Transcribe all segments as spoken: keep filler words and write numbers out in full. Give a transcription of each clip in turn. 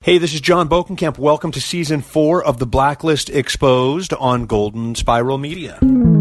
Hey, this is John Bokenkamp. Welcome to Season four of The Blacklist Exposed on Golden Spiral Media.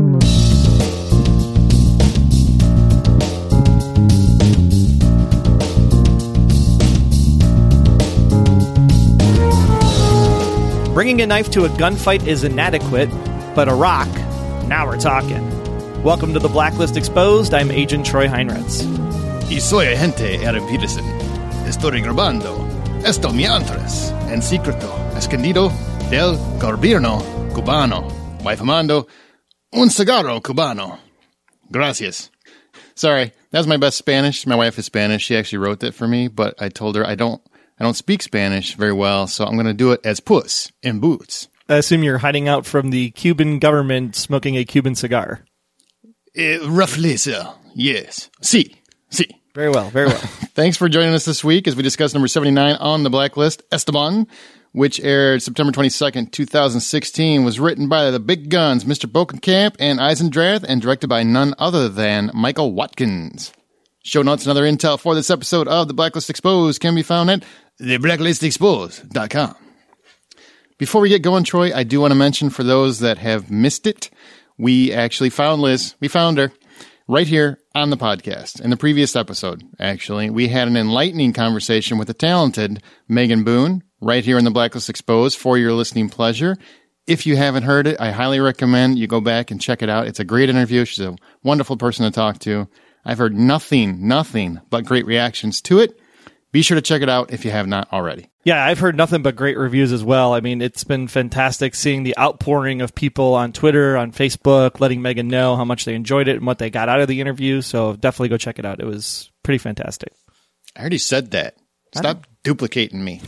Bringing a knife to a gunfight is inadequate, but a rock, now we're talking. Welcome to The Blacklist Exposed. I'm Agent Troy Heinrichs. Y soy agente Eric Peterson. Estoy grabando esto mientras en secreto escondido del gobierno cubano. Voy fumando un cigarro cubano. Gracias. Sorry, that was my best Spanish. My wife is Spanish. She actually wrote that for me, but I told her I don't I don't speak Spanish very well, so I'm going to do it as Puss in Boots. I assume you're hiding out from the Cuban government smoking a Cuban cigar. Uh, roughly so. Yes. Sí. Sí. Very well, very well. Thanks for joining us this week as we discuss number seventy-nine on the Blacklist, Esteban, which aired September twenty-second, twenty sixteen, was written by the big guns, Mister Bokenkamp and Eisendrath, and directed by none other than Michael Watkins. Show notes and other intel for this episode of The Blacklist Exposed can be found at the blacklist exposed dot com. Before we get going, Troy, I do want to mention for those that have missed it, we actually found Liz. We found her right here on the podcast. In the previous episode, actually, we had an enlightening conversation with the talented Megan Boone right here in The Blacklist Exposed for your listening pleasure. If you haven't heard it, I highly recommend you go back and check it out. It's a great interview. She's a wonderful person to talk to. I've heard nothing, nothing but great reactions to it. Be sure to check it out if you have not already. Yeah, I've heard nothing but great reviews as well. I mean, it's been fantastic seeing the outpouring of people on Twitter, on Facebook, letting Megan know how much they enjoyed it and what they got out of the interview. So definitely go check it out. It was pretty fantastic. I already said that. Stop duplicating me.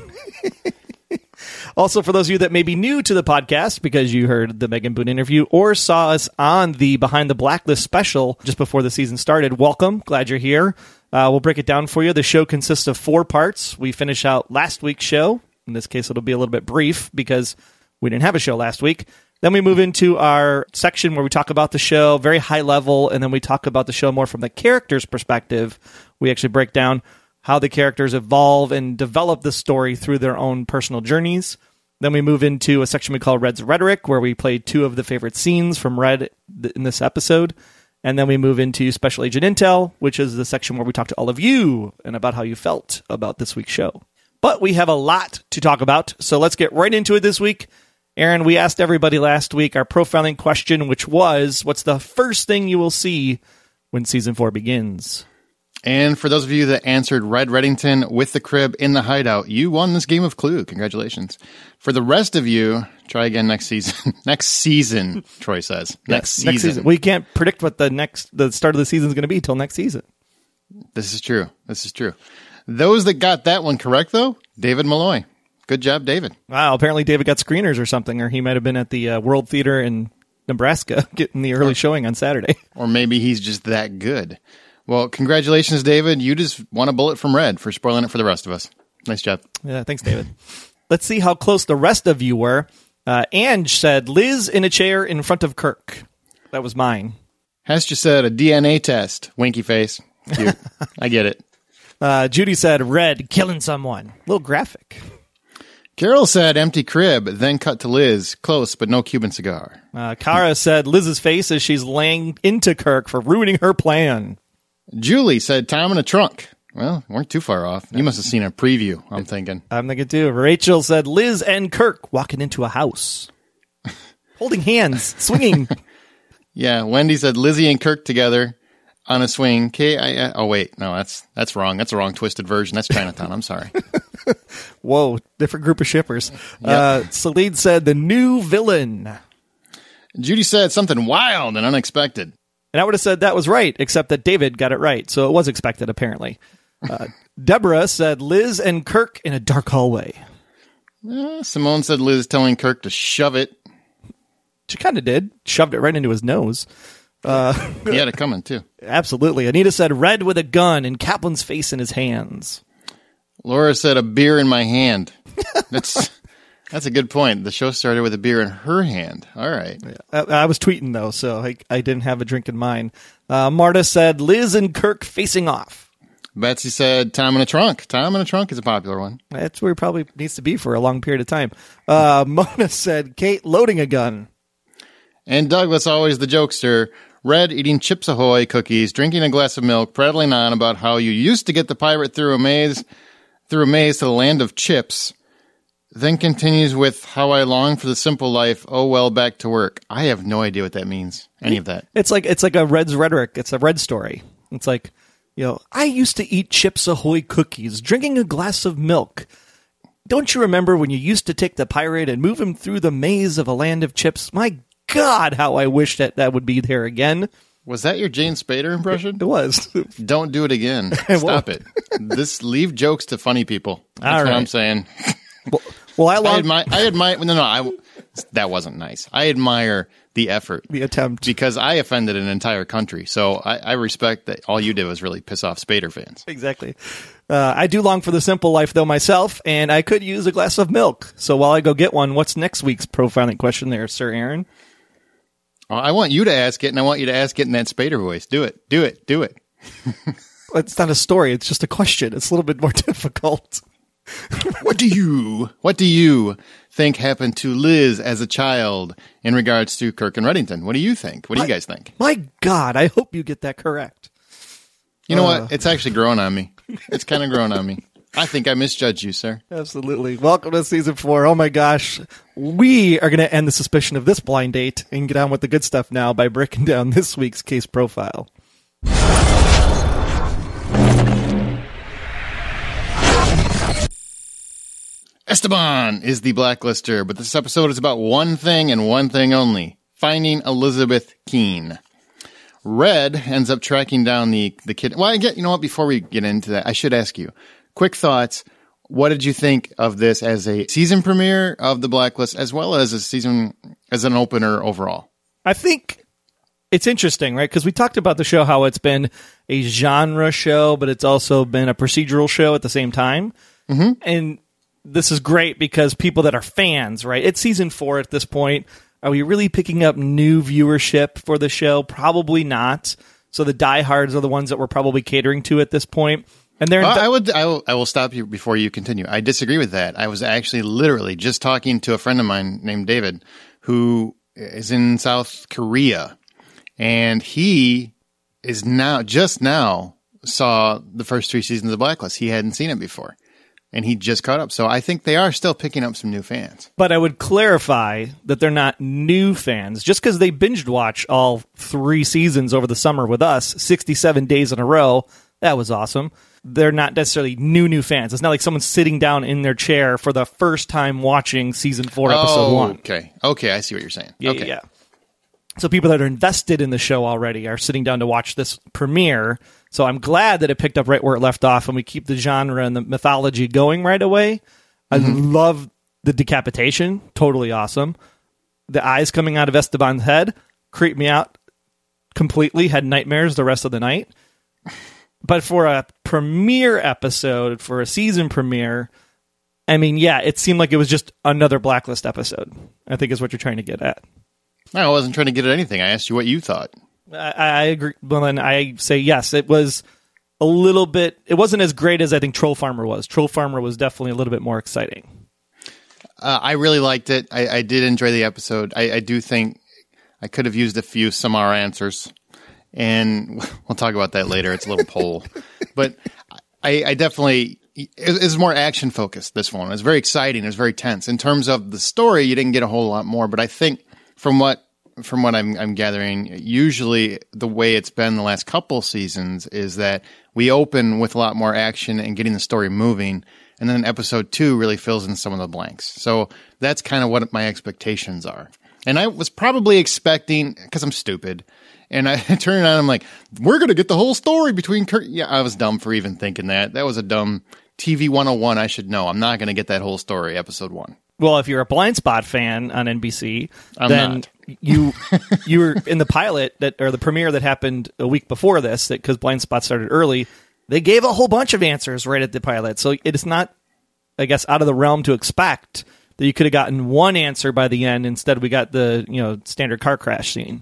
Also, for those of you that may be new to the podcast because you heard the Megan Boone interview or saw us on the Behind the Blacklist special just before the season started, welcome. Glad you're here. Uh, we'll break it down for you. The show consists of four parts. We finish out last week's show. In this case, it'll be a little bit brief because we didn't have a show last week. Then we move into our section where we talk about the show, very high level, and then we talk about the show more from the character's perspective. We actually break down how the characters evolve and develop the story through their own personal journeys. Then we move into a section we call Red's Rhetoric, where we play two of the favorite scenes from Red in this episode. And then we move into Special Agent Intel, which is the section where we talk to all of you and about how you felt about this week's show. But we have a lot to talk about, so let's get right into it this week. Aaron, we asked everybody last week our profiling question, which was, what's the first thing you will see when Season four begins? And for those of you that answered Red Reddington with the crib in the hideout, you won this game of Clue. Congratulations. For the rest of you, try again next season. next season, Troy says. Next, yes, season. next season. We can't predict what the next the start of the season is going to be till next season. This is true. This is true. Those that got that one correct, though, David Malloy. Good job, David. Wow, apparently David got screeners or something, or he might have been at the uh, World Theater in Nebraska getting the early or, showing on Saturday. Or maybe he's just that good. Well, congratulations, David. You just won a bullet from Red for spoiling it for the rest of us. Nice job. Yeah, thanks, David. Let's see how close the rest of you were. Uh, Ange said, Liz in a chair in front of Kirk. That was mine. Hester said, a D N A test. Winky face. Cute. I get it. Uh, Judy said, Red killing someone. A little graphic. Carol said, empty crib, then cut to Liz. Close, but no Cuban cigar. Uh, Kara said, Liz's face as she's laying into Kirk for ruining her plan. Julie said, Tom in a trunk. Well, weren't too far off. You must have seen a preview, I'm thinking. I'm thinking too. Rachel said, Liz and Kirk walking into a house. Holding hands, swinging. Yeah, Wendy said, Lizzie and Kirk together on a swing. K I I Oh, wait. No, that's that's wrong. That's a wrong twisted version. That's Chinatown. I'm sorry. Whoa, different group of shippers. Yep. Uh, Celine said, the new villain. Judy said, something wild and unexpected. And I would have said that was right, except that David got it right, so it was expected, apparently. Uh, Deborah said Liz and Kirk in a dark hallway. Uh, Simone said Liz telling Kirk to shove it. She kind of did. Shoved it right into his nose. Uh, he had it coming, too. Absolutely. Anita said Red with a gun and Kaplan's face in his hands. Laura said a beer in my hand. That's... That's a good point. The show started with a beer in her hand. All right. Yeah. I, I was tweeting, though, so I, I didn't have a drink in mine. Uh, Marta said, Liz and Kirk facing off. Betsy said Tom in a Trunk. Tom in a Trunk is a popular one. That's where he probably needs to be for a long period of time. Uh, Mona said Kate loading a gun. And Douglas, always the jokester, Red eating Chips Ahoy cookies, drinking a glass of milk, prattling on about how you used to get the pirate through a maze, through a maze to the land of chips. Then continues with how I long for the simple life. Oh, well, back to work. I have no idea what that means. Any of that. It's like it's like a Red's rhetoric. It's a Red story. It's like, you know, I used to eat Chips Ahoy cookies, drinking a glass of milk. Don't you remember when you used to take the pirate and move him through the maze of a land of chips? My God, how I wish that that would be there again. Was that your James Spader impression? It was. Don't do it again. Stop it. This leave jokes to funny people. That's All right. what I'm saying. Well, well I, long- I admire. I admire. No, no, I. That wasn't nice. I admire the effort, the attempt, because I offended an entire country. So I, I respect that. All you did was really piss off Spader fans. Exactly. Uh, I do long for the simple life though myself, and I could use a glass of milk. So while I go get one, what's next week's profiling question, there, Sir Aaron? Well, I want you to ask it, and I want you to ask it in that Spader voice. Do it. Do it. Do it. It's not a story. It's just a question. It's a little bit more difficult. What do you, what do you think happened to Liz as a child in regards to Kirk and Reddington? What do you think? What do my, you guys think? My God, I hope you get that correct. You know uh, what? It's actually grown on me. It's kind of grown on me. I think I misjudged you, sir. Absolutely. Welcome to season four. Oh my gosh. We are going to end the suspicion of this blind date and get on with the good stuff now by breaking down this week's case profile. Esteban is the blacklister, but this episode is about one thing and one thing only: finding Elizabeth Keene. Red ends up tracking down the, the kid. Well, I get, you know what, before we get into that, I should ask you, quick thoughts. What did you think of this as a season premiere of The Blacklist, as well as a season, as an opener overall? I think it's interesting, right? Because we talked about the show, how it's been a genre show, but it's also been a procedural show at the same time. Mm-hmm. And this is great because people that are fans, right? It's season four at this point. Are we really picking up new viewership for the show? Probably not. So the diehards are the ones that we're probably catering to at this point. And they're well, I would, I will, I will stop you before you continue. I disagree with that. I was actually literally just talking to a friend of mine named David, who is in South Korea, and he is now just now saw the first three seasons of The Blacklist. He hadn't seen it before. And he just caught up. So I think they are still picking up some new fans. But I would clarify that they're not new fans. Just because they binged watch all three seasons over the summer with us, sixty-seven days in a row, that was awesome. They're not necessarily new, new fans. It's not like someone's sitting down in their chair for the first time watching season four, episode oh, one. Okay. Okay, I see what you're saying. Yeah, okay. yeah. So people that are invested in the show already are sitting down to watch this premiere. So I'm glad that it picked up right where it left off, and we keep the genre and the mythology going right away. I mm-hmm. love the decapitation. Totally awesome. The eyes coming out of Esteban's head creeped me out completely. Had nightmares the rest of the night. But for a premiere episode, for a season premiere, I mean, yeah, it seemed like it was just another Blacklist episode, I think is what you're trying to get at. No, I wasn't trying to get at anything. I asked you what you thought. I, I agree. Well, then I say yes. It was a little bit. It wasn't as great as I think Troll Farmer was. Troll Farmer was definitely a little bit more exciting. Uh, I really liked it. I, I did enjoy the episode. I, I do think I could have used a few Samara answers, and we'll talk about that later. It's a little poll, but I, I definitely. It, it's more action focused. This one. It was very exciting. It was very tense. In terms of the story, you didn't get a whole lot more, but I think from what. From what I'm, I'm gathering, usually the way it's been the last couple seasons is that we open with a lot more action and getting the story moving, and then episode two really fills in some of the blanks. So that's kind of what my expectations are. And I was probably expecting, because I'm stupid, and I turn it on, I'm like, we're going to get the whole story between Kurt. Yeah, I was dumb for even thinking that. That was a dumb T V one oh one I should know. I'm not going to get that whole story, episode one. Well, if you're a Blind Spot fan on N B C, I'm then not. you you were in the pilot that or the premiere that happened a week before this, that because Blind Spot started early, they gave a whole bunch of answers right at the pilot. So it is not, I guess, out of the realm to expect that you could have gotten one answer by the end. Instead, we got the you know standard car crash scene.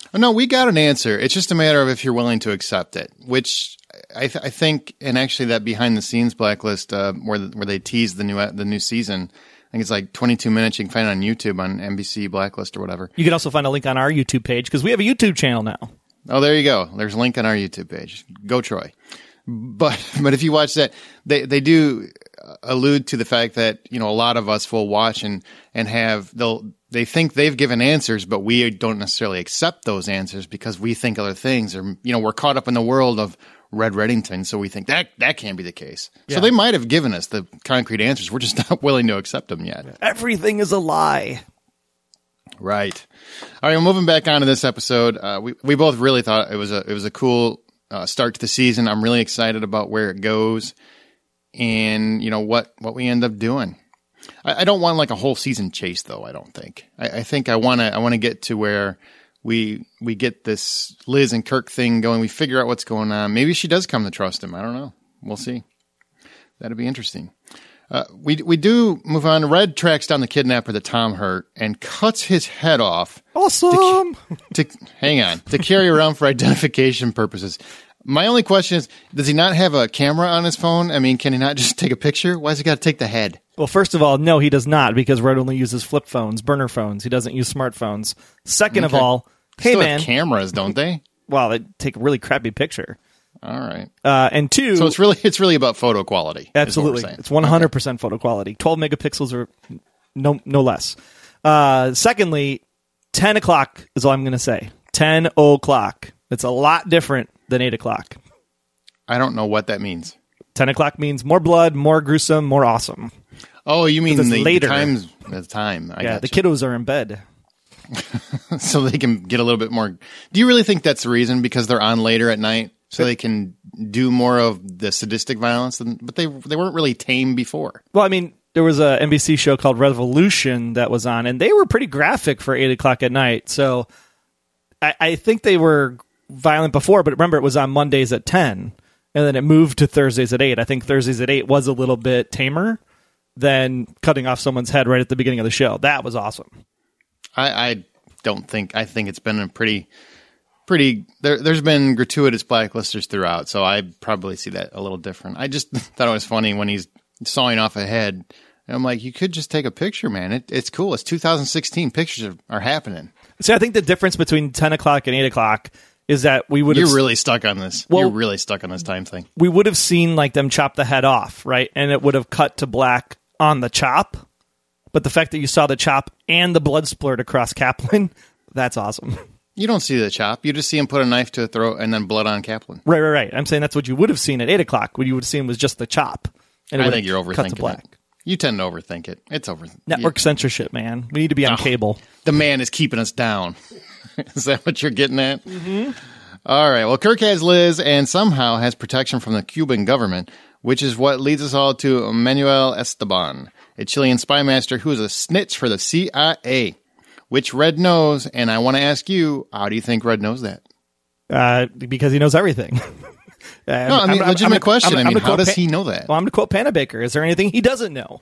No, we got an answer. It's just a matter of if you're willing to accept it, which I, th- I think, and actually that behind the scenes blacklist uh, where the, where they tease the new the new season, I think it's like twenty-two minutes. You can find it on YouTube on N B C Blacklist or whatever. You can also find a link on our YouTube page because we have a YouTube channel now. Oh, there you go. There's a link on our YouTube page. Go Troy. But but if you watch that, they they do allude to the fact that, you know, a lot of us will watch and and have they'll they think they've given answers, but we don't necessarily accept those answers because we think other things, or, you know, we're caught up in the world of Red Reddington, so we think that that can't be the case. Yeah. So they might have given us the concrete answers. We're just not willing to accept them yet. Everything is a lie. Right. All right. Well, moving back on to this episode, uh, we we both really thought it was a it was a cool uh, start to the season. I'm really excited about where it goes, and you know what what we end up doing. I, I don't want like a whole season chase, though. I don't think. I, I think I want to I want to get to where we we get this Liz and Kirk thing going. We figure out what's going on. Maybe she does come to trust him. I don't know. We'll see. That'd be interesting. Uh, we we do move on. Red tracks down the kidnapper that Tom hurt and cuts his head off. Awesome. To, to hang on to carry around for identification purposes. My only question is: does he not have a camera on his phone? I mean, can he not just take a picture? Why's he got to take the head? Well, first of all, no, he does not, because Red only uses flip phones, burner phones. He doesn't use smartphones. Second Okay. of all, hey Still man, have cameras, don't they? well, they take a really crappy picture. All right. Uh, and two, So it's really it's really about photo quality. is what we're absolutely, saying. it's one hundred percent photo quality, twelve megapixels or no no less. Uh, secondly, ten o'clock is all I'm going to say. Ten o'clock. It's a lot different than eight o'clock. I don't know what that means. Ten o'clock means more blood, more gruesome, more awesome. Oh, you mean Because the, it's the later. times? The time. I yeah, gotcha. the kiddos are in bed. So they can get a little bit more. Do you really think that's the reason? Because they're on later at night, so they can do more of the sadistic violence? Than, but they they weren't really tame before. Well, I mean, there was a N B C show called Revolution that was on, and they were pretty graphic for eight o'clock at night. So I, I think they were violent before, but remember, it was on Mondays at ten, and then it moved to Thursdays at eight. I think Thursdays at eight was a little bit tamer than cutting off someone's head right at the beginning of the show. That was awesome. I, I don't think. I think it's been a pretty, pretty. There, there's been gratuitous blacklisters throughout, so I probably see that a little different. I just thought it was funny when he's sawing off a head, and I'm like, you could just take a picture, man. It, it's cool. It's two thousand sixteen. Pictures are, are happening. See, I think the difference between ten o'clock and eight o'clock is that we would have You're really stuck on this. Well- You're really stuck on this time thing. we would have seen like them chop the head off, right? And it would have cut to black on the chop. But the fact that you saw the chop and the blood splurt across Kaplan, that's awesome. You don't see the chop. You just see him put a knife to a throat and then blood on Kaplan. Right, right, right. I'm saying that's what you would have seen at eight o'clock. What you would have seen was just the chop. And it I would think have you're cut to overthinking black. it. You tend to overthink it. It's over. Network censorship, man. We need to be on Oh. cable. The man is keeping us down. Is that what you're getting at? Mm-hmm. All right. Well, Kirk has Liz and somehow has protection from the Cuban government, which is what leads us all to Manuel Esteban, a Chilean spy master who is a snitch for the C I A, which Red knows. And I want to ask you, how do you think Red knows that? Uh, because he knows everything. No, I mean, legitimate question. I mean, how does he know that? Well, I'm going to quote Panabaker. Is there anything he doesn't know?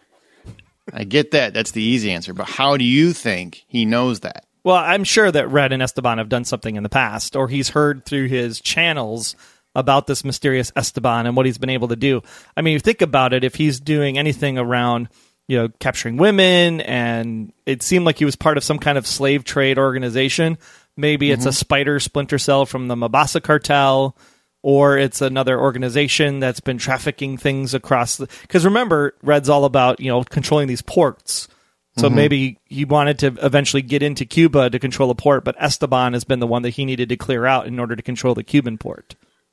I get that. That's the easy answer. But how do you think he knows that? Well, I'm sure that Red and Esteban have done something in the past, or he's heard through his channels about this mysterious Esteban and what he's been able to do. I mean, you think about it, if he's doing anything around, you know, capturing women, and it seemed like he was part of some kind of slave trade organization. Maybe it's mm-hmm. a spider splinter cell from the Mabasa cartel, or it's another organization that's been trafficking things across the... Because remember, Red's all about, you know, controlling these ports. So mm-hmm. maybe he wanted to eventually get into Cuba to control a port, but Esteban has been the one that he needed to clear out in order to control the Cuban port.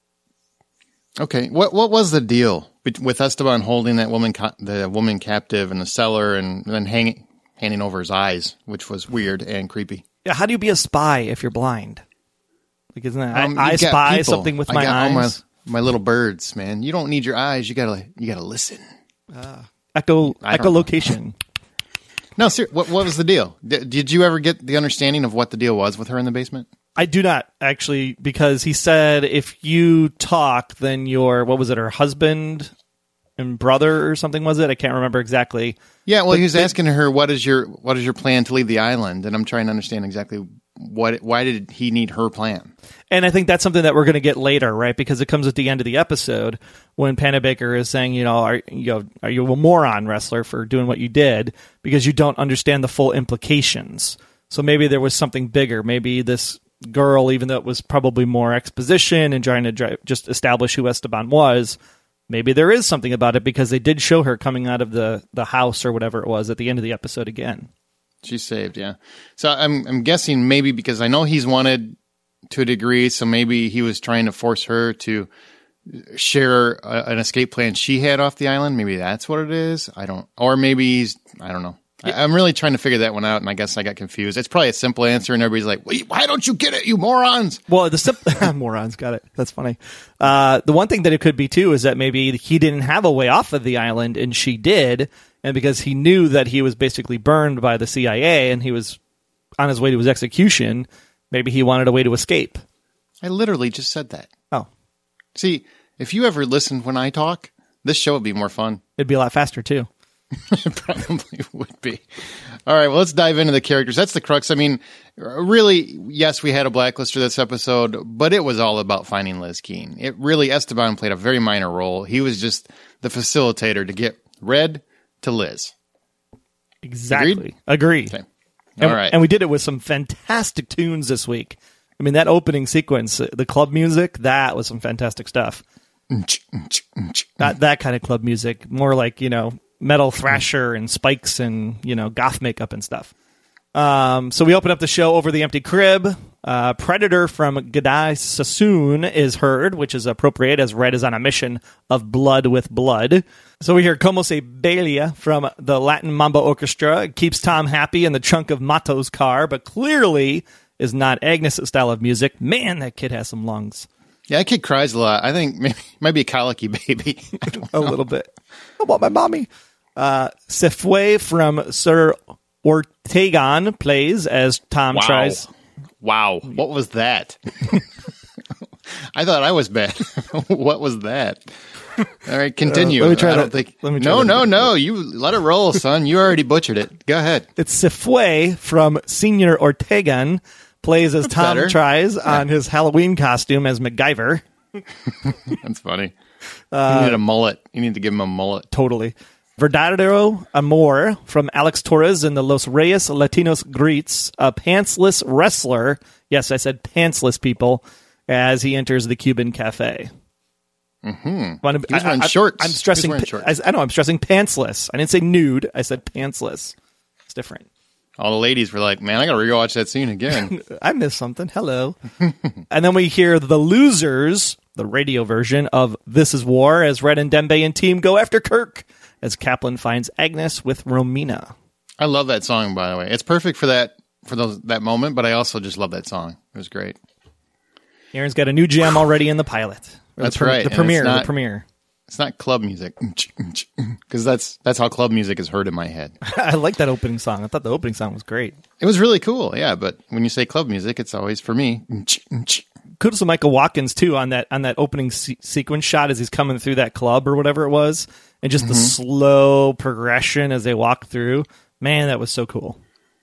Okay, what what was the deal with Esteban holding that woman, ca- the woman captive in the cellar, and then hanging, handing over his eyes, which was weird and creepy? Yeah, how do you be a spy if you're blind? Like, isn't that Um, I, I you've got spy people. something with I my got eyes? all my, my little birds, man. You don't need your eyes. You gotta you gotta listen. Echo I don't know. echolocation. No, ser- what what was the deal? D- did you ever get the understanding of what the deal was with her in the basement? I do not, actually, because he said if you talk, then your, what was it, her husband and brother or something, was it? I can't remember exactly. Yeah, well, But he was they- asking her, "What is your what is your plan to leave the island?" And I'm trying to understand exactly what? Why did he need her plan? And I think that's something that we're going to get later, right? Because it comes at the end of the episode when Panabaker is saying, you know, are you know, are you a moron, wrestler, for doing what you did because you don't understand the full implications. So maybe there was something bigger. Maybe this girl, even though it was probably more exposition and trying to dri- just establish who Esteban was, maybe there is something about it because they did show her coming out of the, the house or whatever it was at the end of the episode again. She's saved, yeah. So I'm I'm guessing maybe because I know he's wanted to a degree, so maybe he was trying to force her to share a, an escape plan she had off the island. Maybe that's what it is. I don't, or maybe he's, I don't know. I, I'm really trying to figure that one out, and I guess I got confused. It's probably a simple answer, and everybody's like, Wait, why don't you get it, you morons? Well, the simple morons got it. That's funny. Uh, the one thing that it could be, too, is that maybe he didn't have a way off of the island, and she did, and because he knew that he was basically burned by the C I A, and he was on his way to his execution, maybe he wanted a way to escape. I literally just said that. Oh. See, if you ever listened when I talk, this show would be more fun. It'd be a lot faster, too. It probably would be. All right, well, let's dive into the characters. That's the crux. I mean, really, yes, we had a blacklister this episode, but it was all about finding Liz Keene. It really, Esteban played a very minor role. He was just the facilitator to get Red to Liz. Exactly. Agreed? Agree. Okay. And, all right. And we did it with some fantastic tunes this week. I mean, that opening sequence, the club music, that was some fantastic stuff. Not that kind of club music, more like, you know, metal thrasher and spikes and, you know, goth makeup and stuff. Um, so we open up the show over the empty crib. Uh, Predator from G'day Sassoon is heard, which is appropriate as Red is on a mission of blood with blood. So we hear Como Se Baila from the Latin Mambo Orchestra. It keeps Tom happy in the trunk of Mato's car, but clearly is not Agnes' style of music. Man, that kid has some lungs. Yeah, that kid cries a lot. I think maybe might be a colicky baby. I don't a know. little bit. I want my mommy. Uh, Se Fue from Sir Ortegon plays as Tom Wow. tries. Wow. What was that? I thought I was bad. What was that? All right, continue. Uh, let me try I don't that. think. Let me try no, that no, again. no. You let it roll, son. You already butchered it. Go ahead. It's Se Fue from Senor Ortegon plays as That's Tom better. tries on his Halloween costume as MacGyver. That's funny. Uh, you need a mullet. You need to give him a mullet. Totally. Verdadero Amor from Alex Torres in the Los Reyes Latinos greets a pantsless wrestler. Yes, I said pantsless, people, as he enters the Cuban cafe. Mm-hmm. Wanna- He was wearing I- I- shorts. I'm stressing. He was wearing I, shorts. I know. I'm stressing pantsless. I didn't say nude. I said pantsless. It's different. All the ladies were like, "Man, I got to rewatch that scene again." I missed something. Hello. And then we hear the losers, the radio version of This Is War, as Red and Dembe and team go after Kirk, as Kaplan finds Agnes with Romina. I love that song, by the way. It's perfect for that for those that moment. But I also just love that song. It was great. Aaron's got a new jam already in the pilot. Or That's the pre- right, The and premiere. it's not- the premiere. It's not club music, because that's that's how club music is heard in my head. I like that opening song. I thought the opening song was great. It was really cool, yeah. But when you say club music, it's always for me. Kudos to Michael Watkins too on that on that opening se- sequence shot as he's coming through that club or whatever it was, and just the slow progression as they walk through. Man, that was so cool.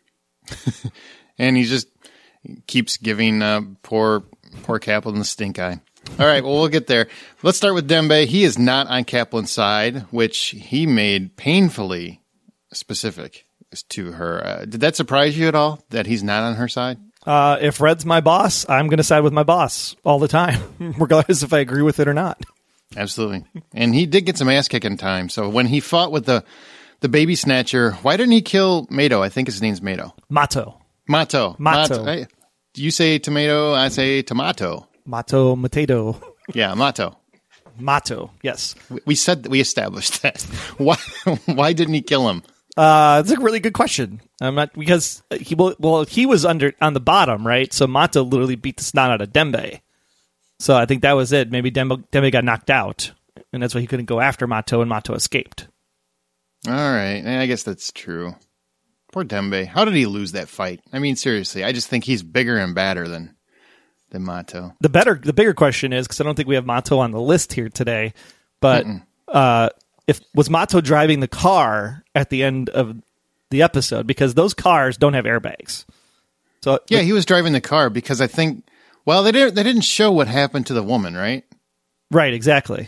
And he just keeps giving uh, poor poor Kaplan the stink eye. All right, well, we'll get there. Let's start with Dembe. He is not on Kaplan's side, which he made painfully specific to her. Uh, did that surprise you at all, that he's not on her side? Uh, if Red's my boss, I'm going to side with my boss all the time, regardless if I agree with it or not. Absolutely. And he did get some ass kicking time. So when he fought with the, the baby snatcher, why didn't he kill Mato? I think his name's Mato. Mato. Mato. Mato. I- you say tomato, I say tomato. Mato Mateto. Yeah, Mato. Mato, yes. We- We said we established that. Why? Why didn't he kill him? Uh, that's a really good question. I'm not because he well, well he was under on the bottom, right? So Mato literally beat the snot out of Dembe. So I think that was it. Maybe Dembe, Dembe got knocked out, and that's why he couldn't go after Mato, and Mato escaped. All right, I guess that's true. Poor Dembe. How did he lose that fight? I mean, seriously, I just think he's bigger and badder than than Mato. The better, the bigger question is, because I don't think we have Mato on the list here today, but uh, if was Mato driving the car at the end of the episode? Because those cars don't have airbags. So yeah, he was driving the car because I think, well, they didn't, they didn't show what happened to the woman, right? Right, exactly.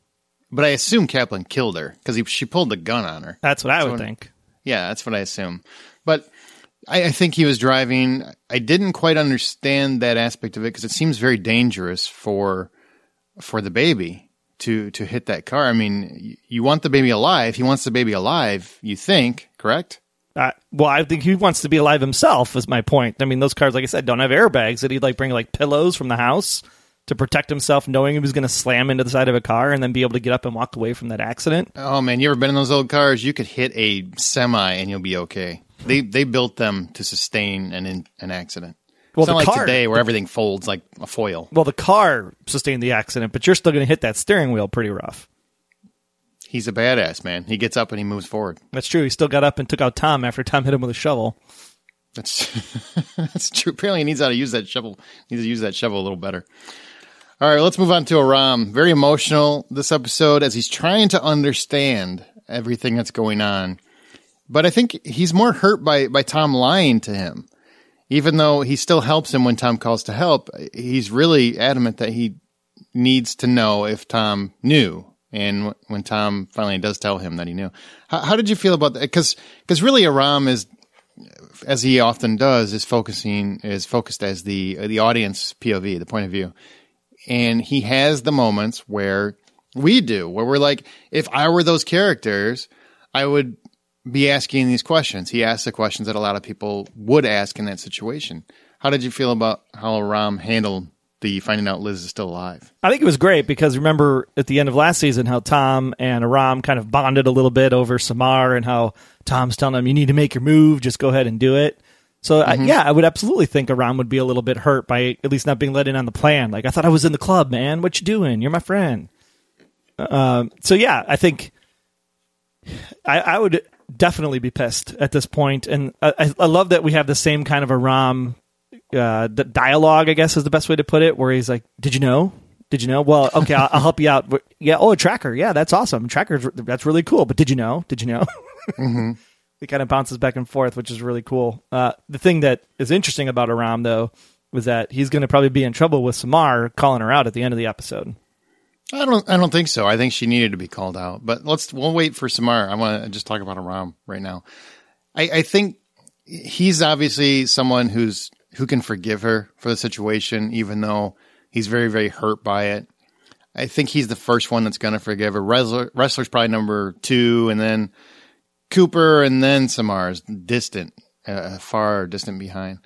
But I assume Kaplan killed her because she pulled the gun on her. That's what I so would think. Yeah, that's what I assume. But I, I think he was driving. I didn't quite understand that aspect of it because it seems very dangerous for for the baby to to hit that car. I mean, you want the baby alive. He wants the baby alive, you think, correct? Uh, well, I think he wants to be alive himself, is my point. I mean, those cars, like I said, don't have airbags. Did he like bring like pillows from the house to protect himself, knowing he was going to slam into the side of a car and then be able to get up and walk away from that accident? Oh, man, you ever been in those old cars? You could hit a semi and you'll be okay. They they built them to sustain an an accident. Well, it's not the like car, today where everything folds like a foil. Well, the car sustained the accident, but you're still going to hit that steering wheel pretty rough. He's a badass, man. He gets up and he moves forward. That's true. He still got up and took out Tom after Tom hit him with a shovel. That's that's true. Apparently, he needs how to use that shovel. He needs to use that shovel a little better. All right, let's move on to Aram. Very emotional this episode as he's trying to understand everything that's going on. But I think he's more hurt by, by Tom lying to him. Even though he still helps him when Tom calls to help, he's really adamant that he needs to know if Tom knew. And when Tom finally does tell him that he knew. How, how did you feel about that? Because because really Aram is, as he often does, is focusing is focused as the the audience P O V, the point of view. And he has the moments where we do, where we're like, if I were those characters, I would be asking these questions. He asks the questions that a lot of people would ask in that situation. How did you feel about how Aram handled the finding out Liz is still alive? I think it was great because remember at the end of last season how Tom and Aram kind of bonded a little bit over Samar and how Tom's telling him, you need to make your move, just go ahead and do it. So, mm-hmm. I, yeah, I would absolutely think Aram would be a little bit hurt by at least not being let in on the plan. Like, I thought I was in the club, man. What you doing? You're my friend. Um, so, yeah, I think I, I would definitely be pissed at this point. And I, I love that we have the same kind of Aram uh, dialogue, I guess is the best way to put it, where he's like, did you know? Did you know? Well, okay, I'll, I'll help you out. Yeah, oh, a tracker. Yeah, that's awesome. Tracker, that's really cool. But did you know? Did you know? Mm-hmm. It kind of bounces back and forth, which is really cool. Uh, the thing that is interesting about Aram, though, was that he's going to probably be in trouble with Samar calling her out at the end of the episode. I don't. I don't think so. I think she needed to be called out. But let's. We'll wait for Samar. I want to just talk about Aram right now. I, I think he's obviously someone who's who can forgive her for the situation, even though he's very, very hurt by it. I think he's the first one that's going to forgive her. Wrestler, Wrestler's probably number two, and then Cooper, and then Samar's distant, uh, far distant behind.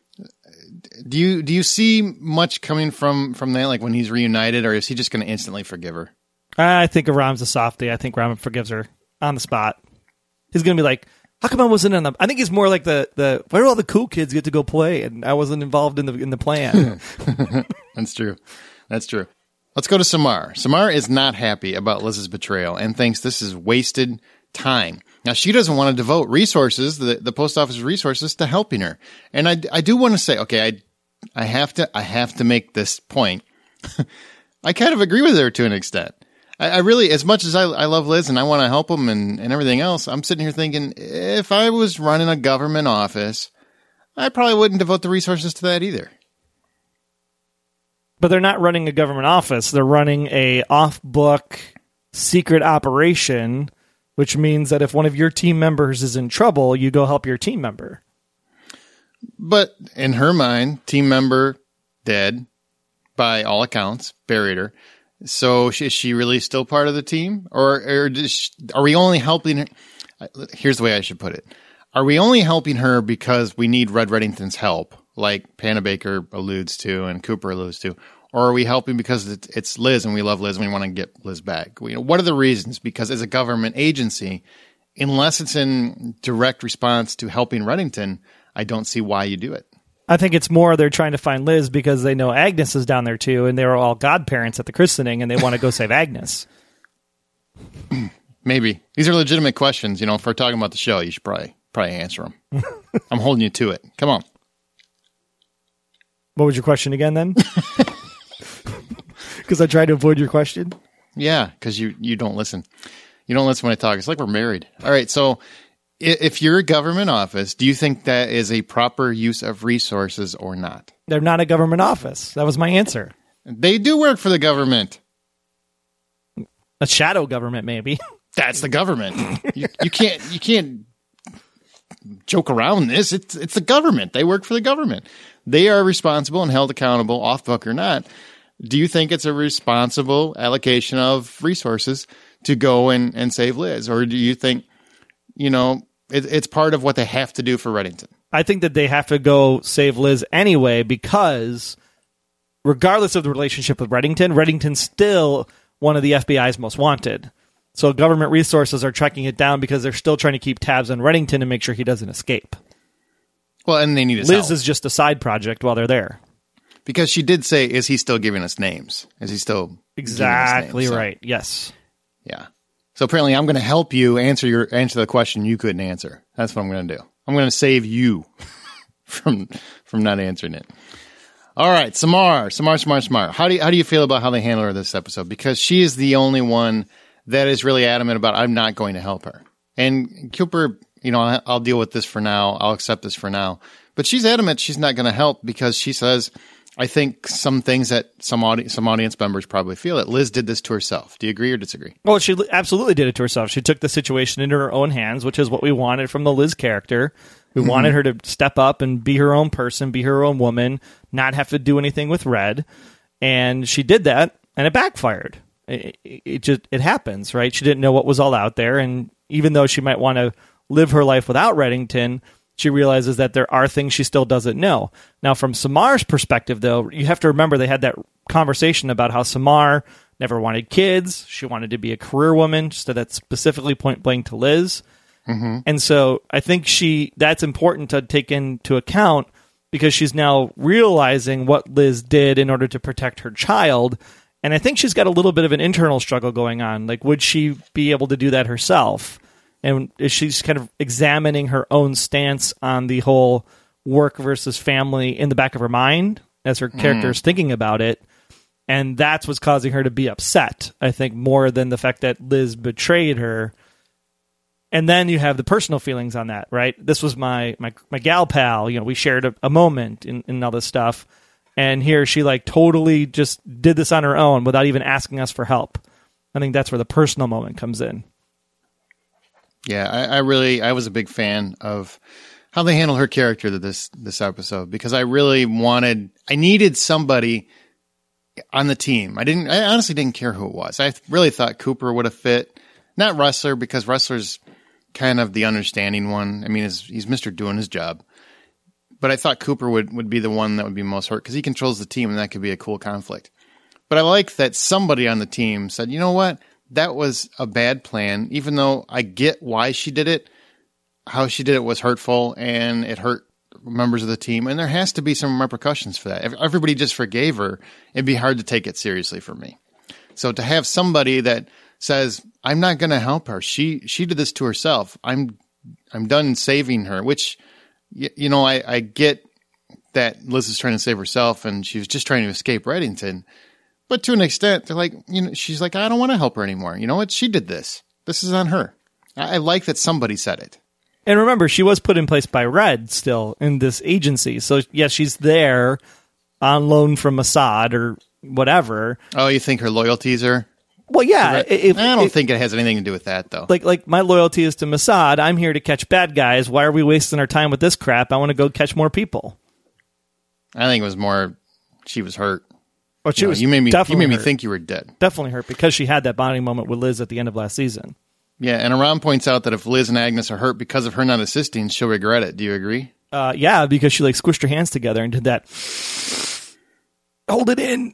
Do you do you see much coming from, from that, like when he's reunited, or is he just going to instantly forgive her? I think Aram's a softie. I think Aram forgives her on the spot. He's going to be like, how come I wasn't in the... I think he's more like the, the where do all the cool kids get to go play, and I wasn't involved in the in the plan. That's true. That's true. Let's go to Samar. Samar is not happy about Liz's betrayal and thinks this is wasted time. Now, she doesn't want to devote resources, the, the post office resources, to helping her. And I, I do want to say, okay, I, I have to, I have to make this point. I kind of agree with her to an extent. I, I really, as much as I, I love Liz and I want to help them and, and everything else, I'm sitting here thinking, if I was running a government office, I probably wouldn't devote the resources to that either. But they're not running a government office. They're running a off-book secret operation, which means that if one of your team members is in trouble, you go help your team member. But in her mind, team member dead, by all accounts, buried her. So is she really still part of the team? Or, or she, are we only helping her? Here's the way I should put it. Are we only helping her because we need Red Reddington's help, like Panabaker alludes to and Cooper alludes to? Or are we helping because it's Liz and we love Liz and we want to get Liz back? You know, what are the reasons? Because as a government agency, unless it's in direct response to helping Reddington, I don't see why you do it. I think it's more they're trying to find Liz because they know Agnes is down there too, and they were all godparents at the christening, and they want to go save Agnes. Maybe. These are legitimate questions. You know, if we're talking about the show, you should probably probably answer them. I'm holding you to it. Come on. What was your question again then? Because I tried to avoid your question? Yeah, because you, you don't listen. You don't listen when I talk. It's like we're married. All right, so If you're a government office, do you think that is a proper use of resources or not? They're not a government office. That was my answer. They do work for the government. A shadow government, maybe. That's the government. you, you can't you can't joke around this. It's it's the government. They work for the government. They are responsible and held accountable, off book or not. Do you think it's a responsible allocation of resources to go and, and save Liz? Or do you think, you know, it, it's part of what they have to do for Reddington? I think that they have to go save Liz anyway, because regardless of the relationship with Reddington, Reddington's still one of the F B I's most wanted. So government resources are tracking it down because they're still trying to keep tabs on Reddington and make sure he doesn't escape. Well, and they need his Liz help. is just a side project while they're there. Because she did say, is he still giving us names? Is he still Exactly giving us names? So, right. Yes. yeah. So apparently I'm going to help you answer your answer the question you couldn't answer. That's what I'm going to do. I'm going to save you from from not answering it. All right, Samar, Samar, Samar, Samar. How do you, how do you feel about how they handle her this episode? Because she is the only one that is really adamant about, I'm not going to help her. And Cooper, you know, I'll, I'll deal with this for now. I'll accept this for now. But she's adamant she's not going to help because she says, I think some things that some audi- some audience members probably feel that Liz did this to herself. Do you agree or disagree? Well, she absolutely did it to herself. She took the situation into her own hands, which is what we wanted from the Liz character. We mm-hmm. wanted her to step up and be her own person, be her own woman, not have to do anything with Red. And she did that, and it backfired. It, it, it just it happens, right? She didn't know what was all out there, and even though she might want to live her life without Reddington, she realizes that there are things she still doesn't know. Now, from Samar's perspective, though, you have to remember they had that conversation about how Samar never wanted kids. She wanted to be a career woman, so that's specifically point blank to Liz. Mm-hmm. And so I think she that's important to take into account because she's now realizing what Liz did in order to protect her child. And I think she's got a little bit of an internal struggle going on. Like, would she be able to do that herself? And she's kind of examining her own stance on the whole work versus family in the back of her mind as her character is mm. thinking about it. And that's what's causing her to be upset, I think, more than the fact that Liz betrayed her. And then you have the personal feelings on that, right? This was my my, my gal pal. You know, we shared a, a moment in, in all this stuff. And here she like totally just did this on her own without even asking us for help. I think that's where the personal moment comes in. Yeah, I, I really, I was a big fan of how they handled her character this this episode because I really wanted, I needed somebody on the team. I didn't, I honestly didn't care who it was. I really thought Cooper would have fit, not Ressler because Ressler's kind of the understanding one. I mean, he's, he's Mister doing his job, but I thought Cooper would, would be the one that would be most hurt because he controls the team and that could be a cool conflict. But I like that somebody on the team said, you know what? That was a bad plan, even though I get why she did it. How she did it was hurtful, and it hurt members of the team, and there has to be some repercussions for that. If everybody just forgave her, it'd be hard to take it seriously for me. So to have somebody that says, I'm not going to help her. She she did this to herself. I'm I'm done saving her, which, you, you know, I, I get that Liz is trying to save herself, and she was just trying to escape Reddington. But to an extent, they're like, you know, she's like, I don't want to help her anymore. You know what? She did this. This is on her. I, I like that somebody said it. And remember, she was put in place by Red still in this agency. So, yeah, she's there on loan from Mossad or whatever. Oh, you think her loyalties are? Well, yeah. If, I don't if, think it has anything to do with that, though. Like, like my loyalty is to Mossad. I'm here to catch bad guys. Why are we wasting our time with this crap? I want to go catch more people. I think it was more she was hurt. Well, she you know, was you made me, definitely you made me hurt. think you were dead. Definitely hurt because she had that bonding moment with Liz at the end of last season. Yeah, and Aram points out that if Liz and Agnes are hurt because of her not assisting, she'll regret it. Do you agree? Uh, yeah, because she like squished her hands together and did that. Hold it in.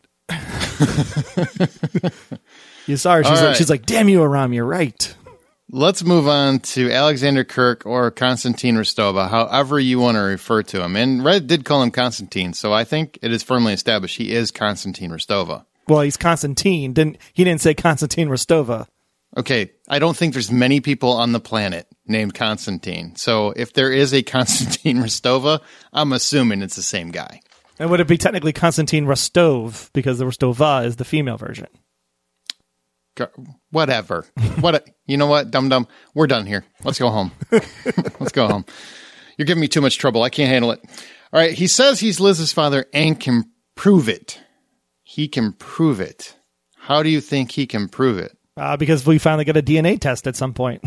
You saw her. She's All like, right. she's like, damn you, Aram, you're right. Let's move on to Alexander Kirk or Konstantin Rostova, however you want to refer to him. And Red did call him Konstantin, so I think it is firmly established he is Konstantin Rostova. Well, he's Konstantin. Didn't he didn't say Konstantin Rostova. Okay, I don't think there's many people on the planet named Konstantin. So if there is a Konstantin Rostova, I'm assuming it's the same guy. And would it be technically Konstantin Rostov because the Rostova is the female version? Whatever. What? A, you know what, dum dum? We're done here. Let's go home. Let's go home. You're giving me too much trouble. I can't handle it. All right. He says he's Liz's father and can prove it. He can prove it. How do you think he can prove it? Uh, because we finally got a D N A test at some point.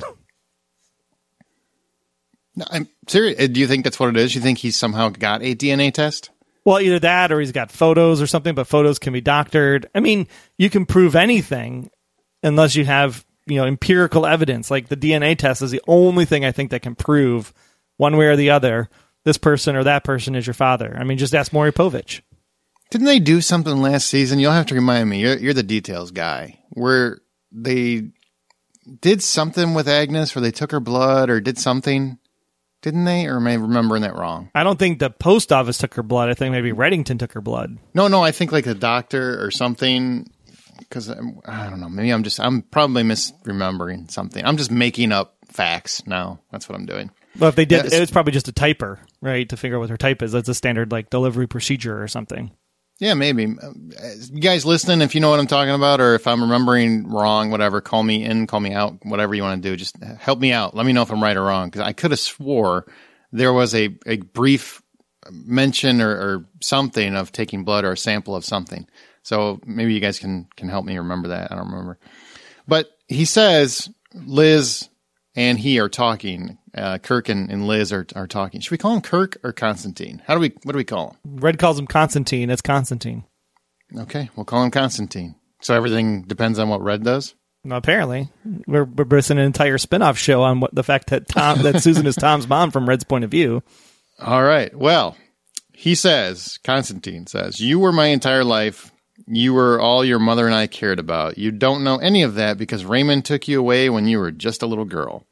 No, I'm serious. Do you think that's what it is? You think he's somehow got a D N A test? Well, either that or he's got photos or something, but photos can be doctored. I mean, you can prove anything unless you have, you know, empirical evidence. Like the D N A test is the only thing I think that can prove one way or the other this person or that person is your father. I mean, just ask Maury Povich. Didn't they do something last season? You'll have to remind me. You're, you're the details guy. Where they did something with Agnes where they took her blood or did something. Didn't they? Or am I remembering that wrong? I don't think the post office took her blood. I think maybe Reddington took her blood. No, no. I think like the doctor or something. Because I don't know. Maybe I'm just, I'm probably misremembering something. I'm just making up facts now. That's what I'm doing. Well, if they did, That's, it was probably just a typer, right? To figure out what her type is. That's a standard like delivery procedure or something. Yeah, maybe. You guys listening, if you know what I'm talking about, or if I'm remembering wrong, whatever, call me in, call me out, whatever you want to do. Just help me out. Let me know if I'm right or wrong. Because I could have swore there was a, a brief mention or, or something of taking blood or a sample of something. So maybe you guys can, can help me remember that. I don't remember. But he says Liz and he are talking. Uh, Kirk and, and Liz are are talking. Should we call him Kirk or Constantine? How do we? What do we call him? Red calls him Constantine. It's Constantine. Okay, we'll call him Constantine. So everything depends on what Red does? No, apparently. We're, we're basing an entire spinoff show on what the fact that Tom that Susan is Tom's mom from Red's point of view. All right. Well, he says, Constantine says, you were my entire life. You were all your mother and I cared about. You don't know any of that because Raymond took you away when you were just a little girl.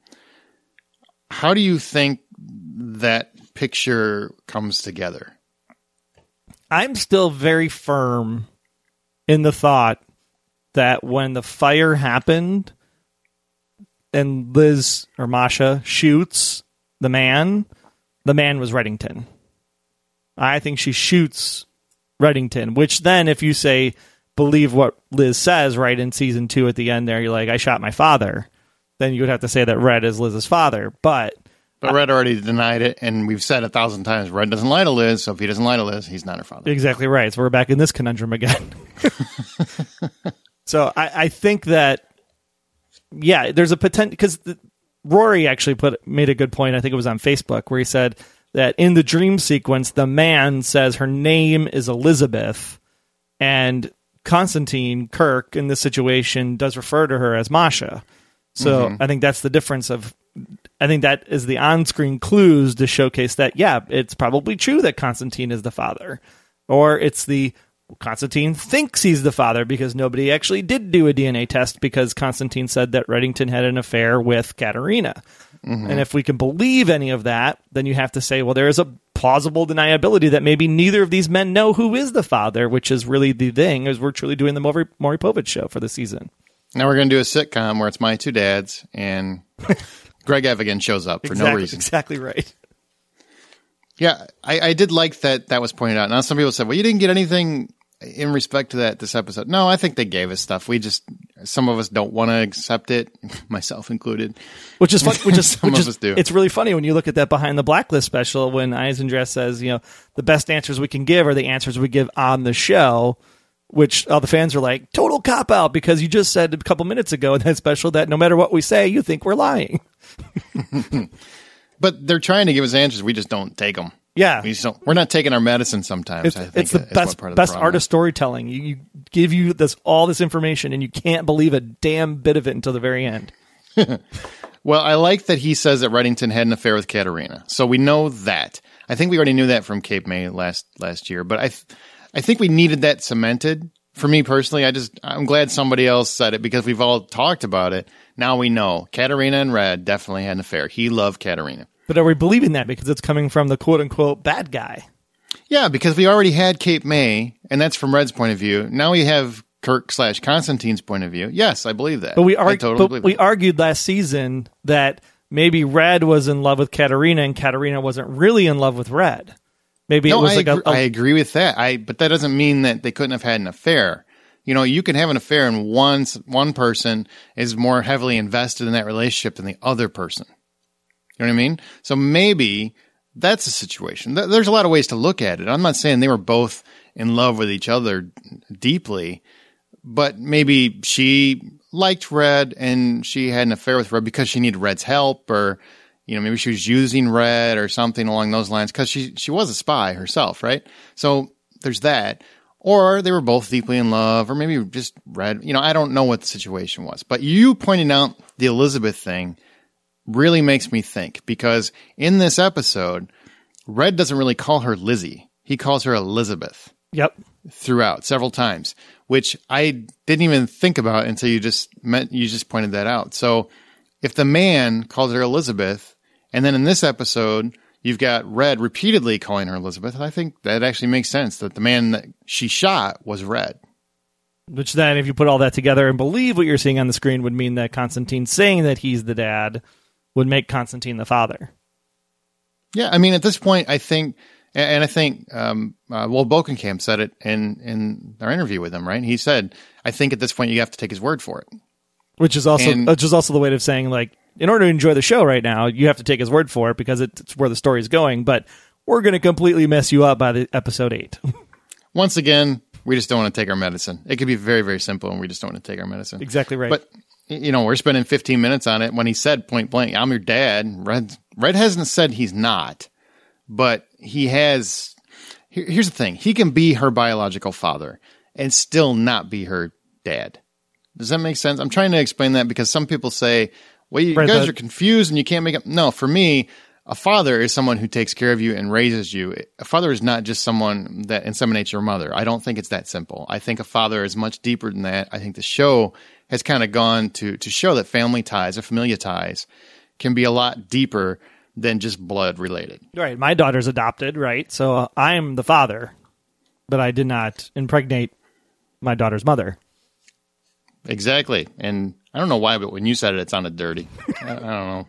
How do you think that picture comes together? I'm still very firm in the thought that when the fire happened and Liz or Masha shoots the man, the man was Reddington. I think she shoots Reddington, which then if you say, believe what Liz says, right, in season two at the end there, you're like, I shot my father. Then you would have to say that Red is Liz's father. But but Red already denied it, and we've said a thousand times, Red doesn't lie to Liz, so if he doesn't lie to Liz, he's not her father. Exactly right. So we're back in this conundrum again. So I, I think that, yeah, there's a potential, because Rory actually put made a good point, I think it was on Facebook, where he said that in the dream sequence, the man says her name is Elizabeth, and Constantine, Kirk, in this situation, does refer to her as Masha. So mm-hmm. I think that's the difference of, I think that is the on-screen clues to showcase that, yeah, it's probably true that Constantine is the father. Or it's the, Constantine thinks he's the father because nobody actually did do a D N A test because Constantine said that Reddington had an affair with Katerina. Mm-hmm. And if we can believe any of that, then you have to say, well, there is a plausible deniability that maybe neither of these men know who is the father, which is really the thing, is we're truly doing the Maury, Maury Povich show for the season. Now we're going to do a sitcom where it's my two dads and Greg Evigan shows up for exactly, no reason. Exactly right. Yeah, I, I did like that that was pointed out. Now some people said, well, you didn't get anything in respect to that this episode. No, I think they gave us stuff. We just, some of us don't want to accept it, myself included. Which is fun, which is, some which of is us do. It's really funny when you look at that Behind the Blacklist special when Eisendress says, you know, the best answers we can give are the answers we give on the show. Which all the fans are like, total cop-out, because you just said a couple minutes ago in that special that no matter what we say, you think we're lying. But they're trying to give us answers. We just don't take them. Yeah. We just don't, we're not taking our medicine sometimes. It's, I think it's the best, part of best the art of storytelling. You, you give you this all this information, and you can't believe a damn bit of it until the very end. Well, I like that he says that Reddington had an affair with Katerina. So we know that. I think we already knew that from Cape May last last year. But I th- I think we needed that cemented. For me personally, I just, I'm glad somebody else said it because we've all talked about it. Now we know. Katerina and Red definitely had an affair. He loved Katerina. But are we believing that because it's coming from the quote-unquote bad guy? Yeah, because we already had Cape May, and that's from Red's point of view. Now we have Kirk slash Constantine's point of view. Yes, I believe that. But we, arg- totally but we argued last season that maybe Red was in love with Katerina and Katerina wasn't really in love with Red. Maybe no, it was I like agree, a, a... I agree with that. I but that doesn't mean that they couldn't have had an affair. You know, you can have an affair and one, one person is more heavily invested in that relationship than the other person. You know what I mean? So maybe that's a situation. There's a lot of ways to look at it. I'm not saying they were both in love with each other deeply, but maybe she liked Red and she had an affair with Red because she needed Red's help, or, you know, maybe she was using Red or something along those lines because she, she was a spy herself, right? So there's that. Or they were both deeply in love, or maybe just Red. You know, I don't know what the situation was. But you pointing out the Elizabeth thing really makes me think, because in this episode, Red doesn't really call her Lizzie. He calls her Elizabeth. Yep. Throughout several times, which I didn't even think about until you just met, you just pointed that out. So if the man called her Elizabeth, and then in this episode, you've got Red repeatedly calling her Elizabeth, I think that actually makes sense that the man that she shot was Red. Which then, if you put all that together and believe what you're seeing on the screen, would mean that Constantine saying that he's the dad would make Constantine the father. Yeah, I mean, at this point, I think, and I think, um, uh, well, Bokenkamp said it in, in our interview with him, right? He said, I think at this point you have to take his word for it. Which is also, and, which is also the way of saying, like, in order to enjoy the show right now, you have to take his word for it because it's where the story is going, but we're going to completely mess you up by the episode eight. Once again, we just don't want to take our medicine. It could be very, very simple, and we just don't want to take our medicine. Exactly right. But, you know, we're spending fifteen minutes on it when he said point blank, I'm your dad. Red, Red hasn't said he's not, but he has. Here, here's the thing. He can be her biological father and still not be her dad. Does that make sense? I'm trying to explain that because some people say, well, you right, guys but- are confused and you can't make up. No, for me, a father is someone who takes care of you and raises you. A father is not just someone that inseminates your mother. I don't think it's that simple. I think a father is much deeper than that. I think the show has kind of gone to, to show that family ties or familia ties can be a lot deeper than just blood related. Right. My daughter's adopted, right? So uh, I am the father, but I did not impregnate my daughter's mother. Exactly. And I don't know why, but when you said it, it sounded dirty. I, I don't know.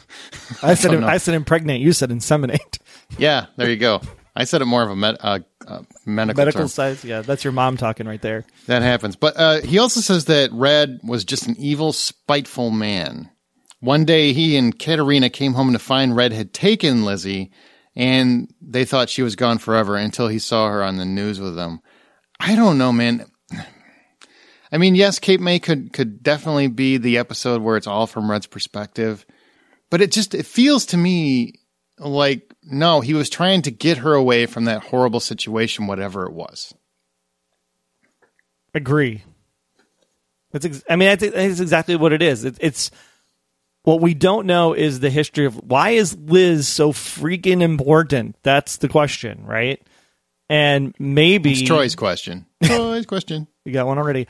I said don't know. I said impregnate. You said inseminate. Yeah, there you go. I said it more of a med, uh, uh, medical, Medical term. size. Yeah, that's your mom talking right there. That happens. But uh, he also says that Red was just an evil, spiteful man. One day he and Katerina came home to find Red had taken Lizzie, and they thought she was gone forever until he saw her on the news with them. I don't know, man. I mean, yes, Cape May could, could definitely be the episode where it's all from Red's perspective, but it just, it feels to me like, no, he was trying to get her away from that horrible situation, whatever it was. Agree. It's. Ex- I mean, I think it's exactly what it is. It, it's what we don't know is the history of why is Liz so freaking important. That's the question, right? And maybe It's Troy's question. Troy's question. You got one already.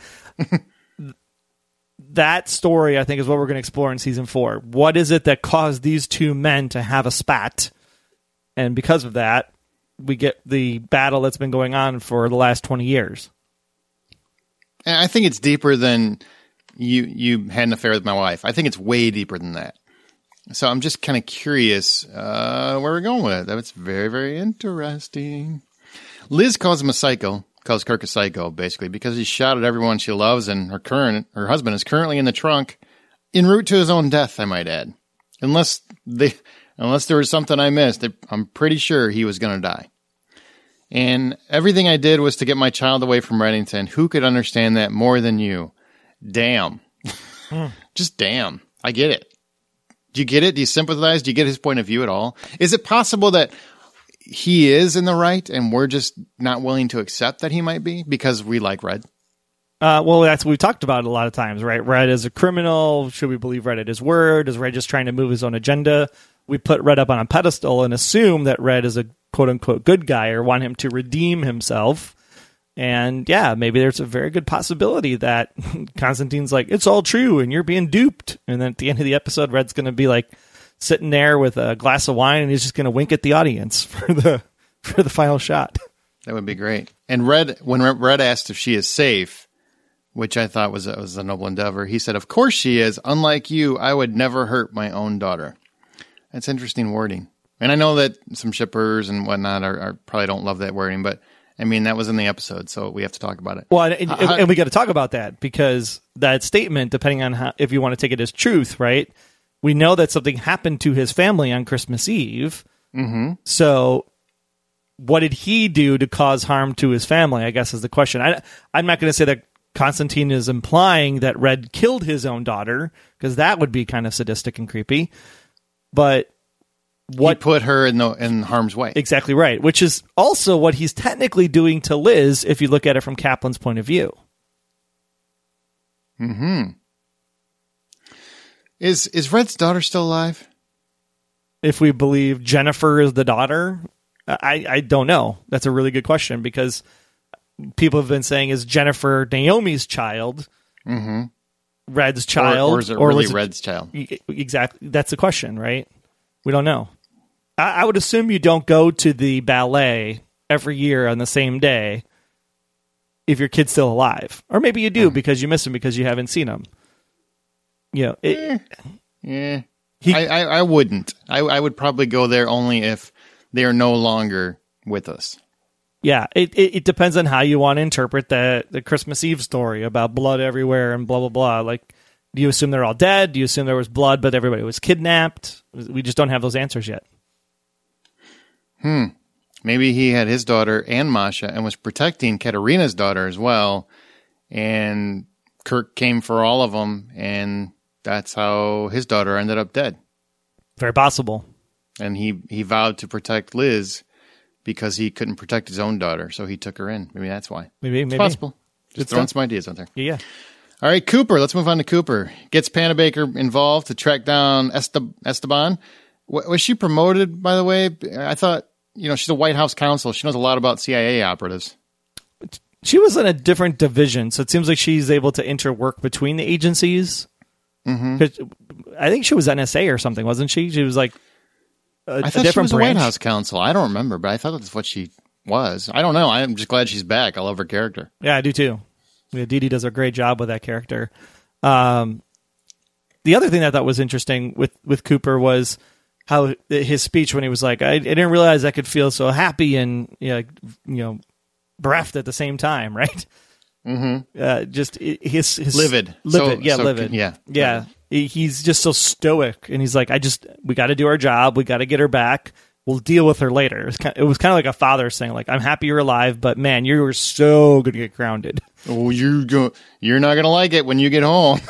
That story, I think, is what we're going to explore in season four. What is it that caused these two men to have a spat? And because of that, we get the battle that's been going on for the last twenty years. And I think it's deeper than you you had an affair with my wife. I think it's way deeper than that. So I'm just kind of curious uh, where we're going with it. That's very, very interesting. Liz calls him a psycho, calls Kirk a psycho, basically, because he shot at everyone she loves, and her current her husband is currently in the trunk, en route to his own death, I might add. Unless they, unless there was something I missed, I'm pretty sure he was going to die. And everything I did was to get my child away from Reddington. Who could understand that more than you? Damn. Mm. Just damn. I get it. Do you get it? Do you sympathize? Do you get his point of view at all? Is it possible that he is in the right and we're just not willing to accept that he might be because we like Red? Uh, well, that's what we've talked about a lot of times, right? Red is a criminal. Should we believe Red at his word? Is Red just trying to move his own agenda? We put Red up on a pedestal and assume that Red is a quote-unquote good guy or want him to redeem himself. And yeah, maybe there's a very good possibility that Constantine's like, it's all true and you're being duped. And then at the end of the episode, Red's going to be like sitting there with a glass of wine and he's just going to wink at the audience for the for the final shot. That would be great. And Red, when Red asked if she is safe, which I thought was a, was a noble endeavor, he said, of course she is. Unlike you, I would never hurt my own daughter. That's interesting wording. And I know that some shippers and whatnot are, are probably don't love that wording, but I mean, that was in the episode, so we have to talk about it. Well, and, and, Uh, and we got to talk about that because that statement, depending on how, if you want to take it as truth, right? We know that something happened to his family on Christmas Eve. Mm-hmm. So what did he do to cause harm to his family, I guess is the question. I, I'm not going to say that Constantine is implying that Red killed his own daughter, because that would be kind of sadistic and creepy. But what he put her in the in harm's way. Exactly right, which is also what he's technically doing to Liz if you look at it from Kaplan's point of view. Mm-hmm. Is is Red's daughter still alive? If we believe Jennifer is the daughter, I, I don't know. That's a really good question, because people have been saying, is Jennifer Naomi's child mm-hmm. Red's child? Or, or is it or really was Red's it, child? Exactly. That's the question, right? We don't know. I, I would assume you don't go to the ballet every year on the same day if your kid's still alive. Or maybe you do mm-hmm. because you miss him because you haven't seen him. You know, it, eh, yeah. He, I, I, I wouldn't. I, I would probably go there only if they are no longer with us. Yeah, it, it, it depends on how you want to interpret the, the Christmas Eve story about blood everywhere and blah, blah, blah. Like, do you assume they're all dead? Do you assume there was blood but everybody was kidnapped? We just don't have those answers yet. Hmm. Maybe he had his daughter and Masha and was protecting Katerina's daughter as well. And Kirk came for all of them, and that's how his daughter ended up dead. Very possible. And he, he vowed to protect Liz because he couldn't protect his own daughter, so he took her in. Maybe that's why. Maybe, it's maybe. possible. Just It's throwing done. some ideas out there. Yeah. All right, Cooper. Let's move on to Cooper. Gets Panabaker involved to track down Esteb- Esteban. W- was she promoted, by the way? I thought, you know, she's a White House counsel. She knows a lot about C I A operatives. She was in a different division, so it seems like she's able to interwork between the agencies. Mm-hmm. I think she was N S A or something, wasn't she? She was like a, I thought a different she was branch. a White House counsel. I don't remember, but I thought that's what she was. I don't know. I'm just glad she's back. I love her character. Yeah, I do too. Yeah, Dee Dee does a great job with that character. Um, the other thing that I thought was interesting with, with Cooper was how his speech when he was like, I, I didn't realize I could feel so happy and you know, you know bereft at the same time, right? Mm-hmm. Uh, just his, his livid, livid, so, yeah, so, livid, yeah, yeah. livid. He's just so stoic, and he's like, I just we got to do our job, we got to get her back. We'll deal with her later. It was kind of, it was kind of like a father saying, like, I'm happy you're alive, but man, you were so going to get grounded. Oh, you're go- you're not gonna like it when you get home.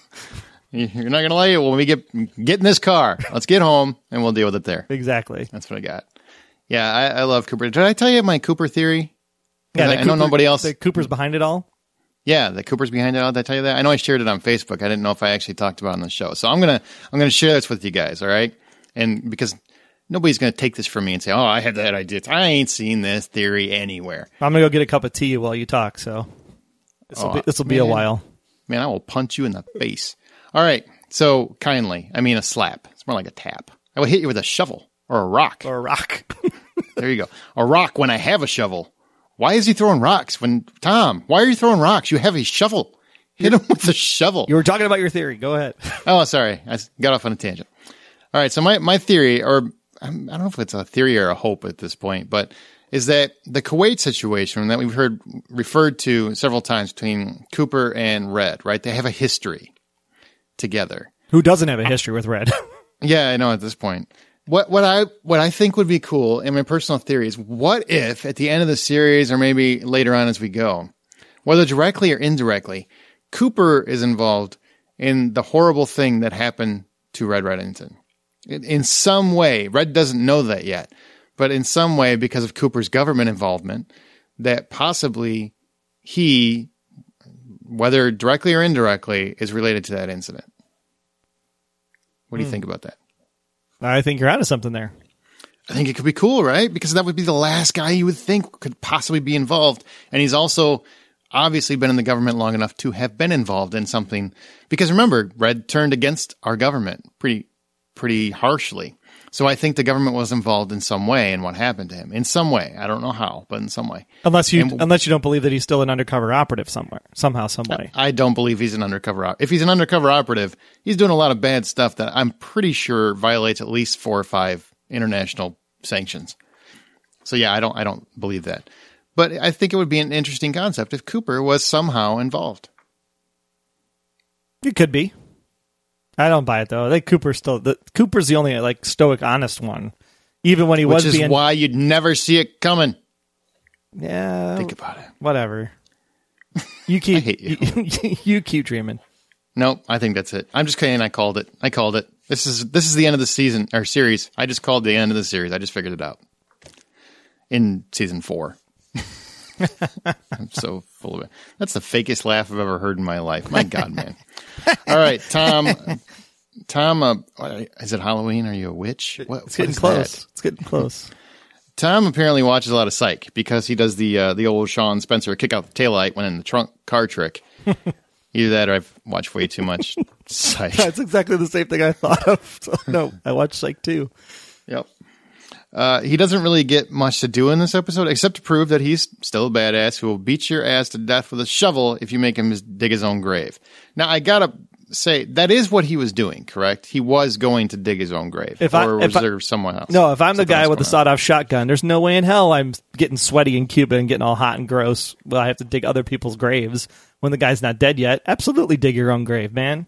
You're not gonna like it when we get get in this car. Let's get home and we'll deal with it there. Exactly. That's what I got. Yeah, I, I love Cooper. Did I tell you my Cooper theory? Yeah, I, I know nobody else. The Cooper's behind it all. Yeah, the Cooper's behind it all. Did I tell you that? I know I shared it on Facebook. I didn't know if I actually talked about it on the show. So I'm gonna I'm gonna share this with you guys. All right, and because nobody's gonna take this from me and say, "Oh, I had that idea." I ain't seen this theory anywhere. I'm gonna go get a cup of tea while you talk. So this will Oh, be, this will be a man. while. Man, I will punch you in the face. All right. So kindly, I mean a slap. It's more like a tap. I will hit you with a shovel or a rock. Or a rock. There you go. A rock when I have a shovel. Why is he throwing rocks when Tom? Why are you throwing rocks? You have a shovel. Hit him with a shovel. You were talking about your theory. Go ahead. Oh, sorry. I got off on a tangent. All right. So my, my theory, or I don't know if it's a theory or a hope at this point, but is that the Kuwait situation that we've heard referred to several times between Cooper and Red, right? They have a history together. Who doesn't have a history with Red? Yeah, I know at this point. What what I what I think would be cool, in my personal theory, is what if at the end of the series or maybe later on as we go, whether directly or indirectly, Cooper is involved in the horrible thing that happened to Red Reddington. In, in some way, Red doesn't know that yet, but in some way, because of Cooper's government involvement, that possibly he, whether directly or indirectly, is related to that incident. What do you Hmm. think about that? I think you're onto something there. I think it could be cool, right? Because that would be the last guy you would think could possibly be involved. And he's also obviously been in the government long enough to have been involved in something. Because remember, Red turned against our government pretty, pretty harshly. So I think the government was involved in some way in what happened to him. In some way. I don't know how, but in some way. Unless you And- unless you don't believe that he's still an undercover operative somewhere, somehow, some way. I don't believe he's an undercover op- If he's an undercover operative, he's doing a lot of bad stuff that I'm pretty sure violates at least four or five international sanctions. So yeah, I don't I don't believe that. But I think it would be an interesting concept if Cooper was somehow involved. It could be. I don't buy it though. I think Cooper's still the Cooper's the only like stoic, honest one. Even when he Which was is being, why you'd never see it coming. yeah, Think about it. Whatever. You keep I hate you. you, you keep dreaming. Nope, I think that's it. I'm just kidding. I called it. I called it. This is this is the end of the season or series. I just called the end of the series. I just figured it out in season four. I'm so full of it. That's the fakest laugh I've ever heard in my life. My God, man. All right, Tom. Tom, uh, is it Halloween? Are you a witch? What, It's getting what is close. that? It's getting close. Tom apparently watches a lot of Psych because he does the uh, the old Sean Spencer kick out the taillight when in the trunk car trick. Either that or I've watched way too much Psych. That's exactly the same thing I thought of. So, no, I watched Psych too. Yep. Uh, he doesn't really get much to do in this episode except to prove that he's still a badass who will beat your ass to death with a shovel if you make him dig his own grave. Now, I gotta say, that is what he was doing, correct? He was going to dig his own grave. If or I, was if I, there someone else? No, if I'm the Something guy else with the going on? sawed-off shotgun, there's no way in hell I'm getting sweaty in Cuba and getting all hot and gross. Well, I have to dig other people's graves when the guy's not dead yet. Absolutely dig your own grave, man.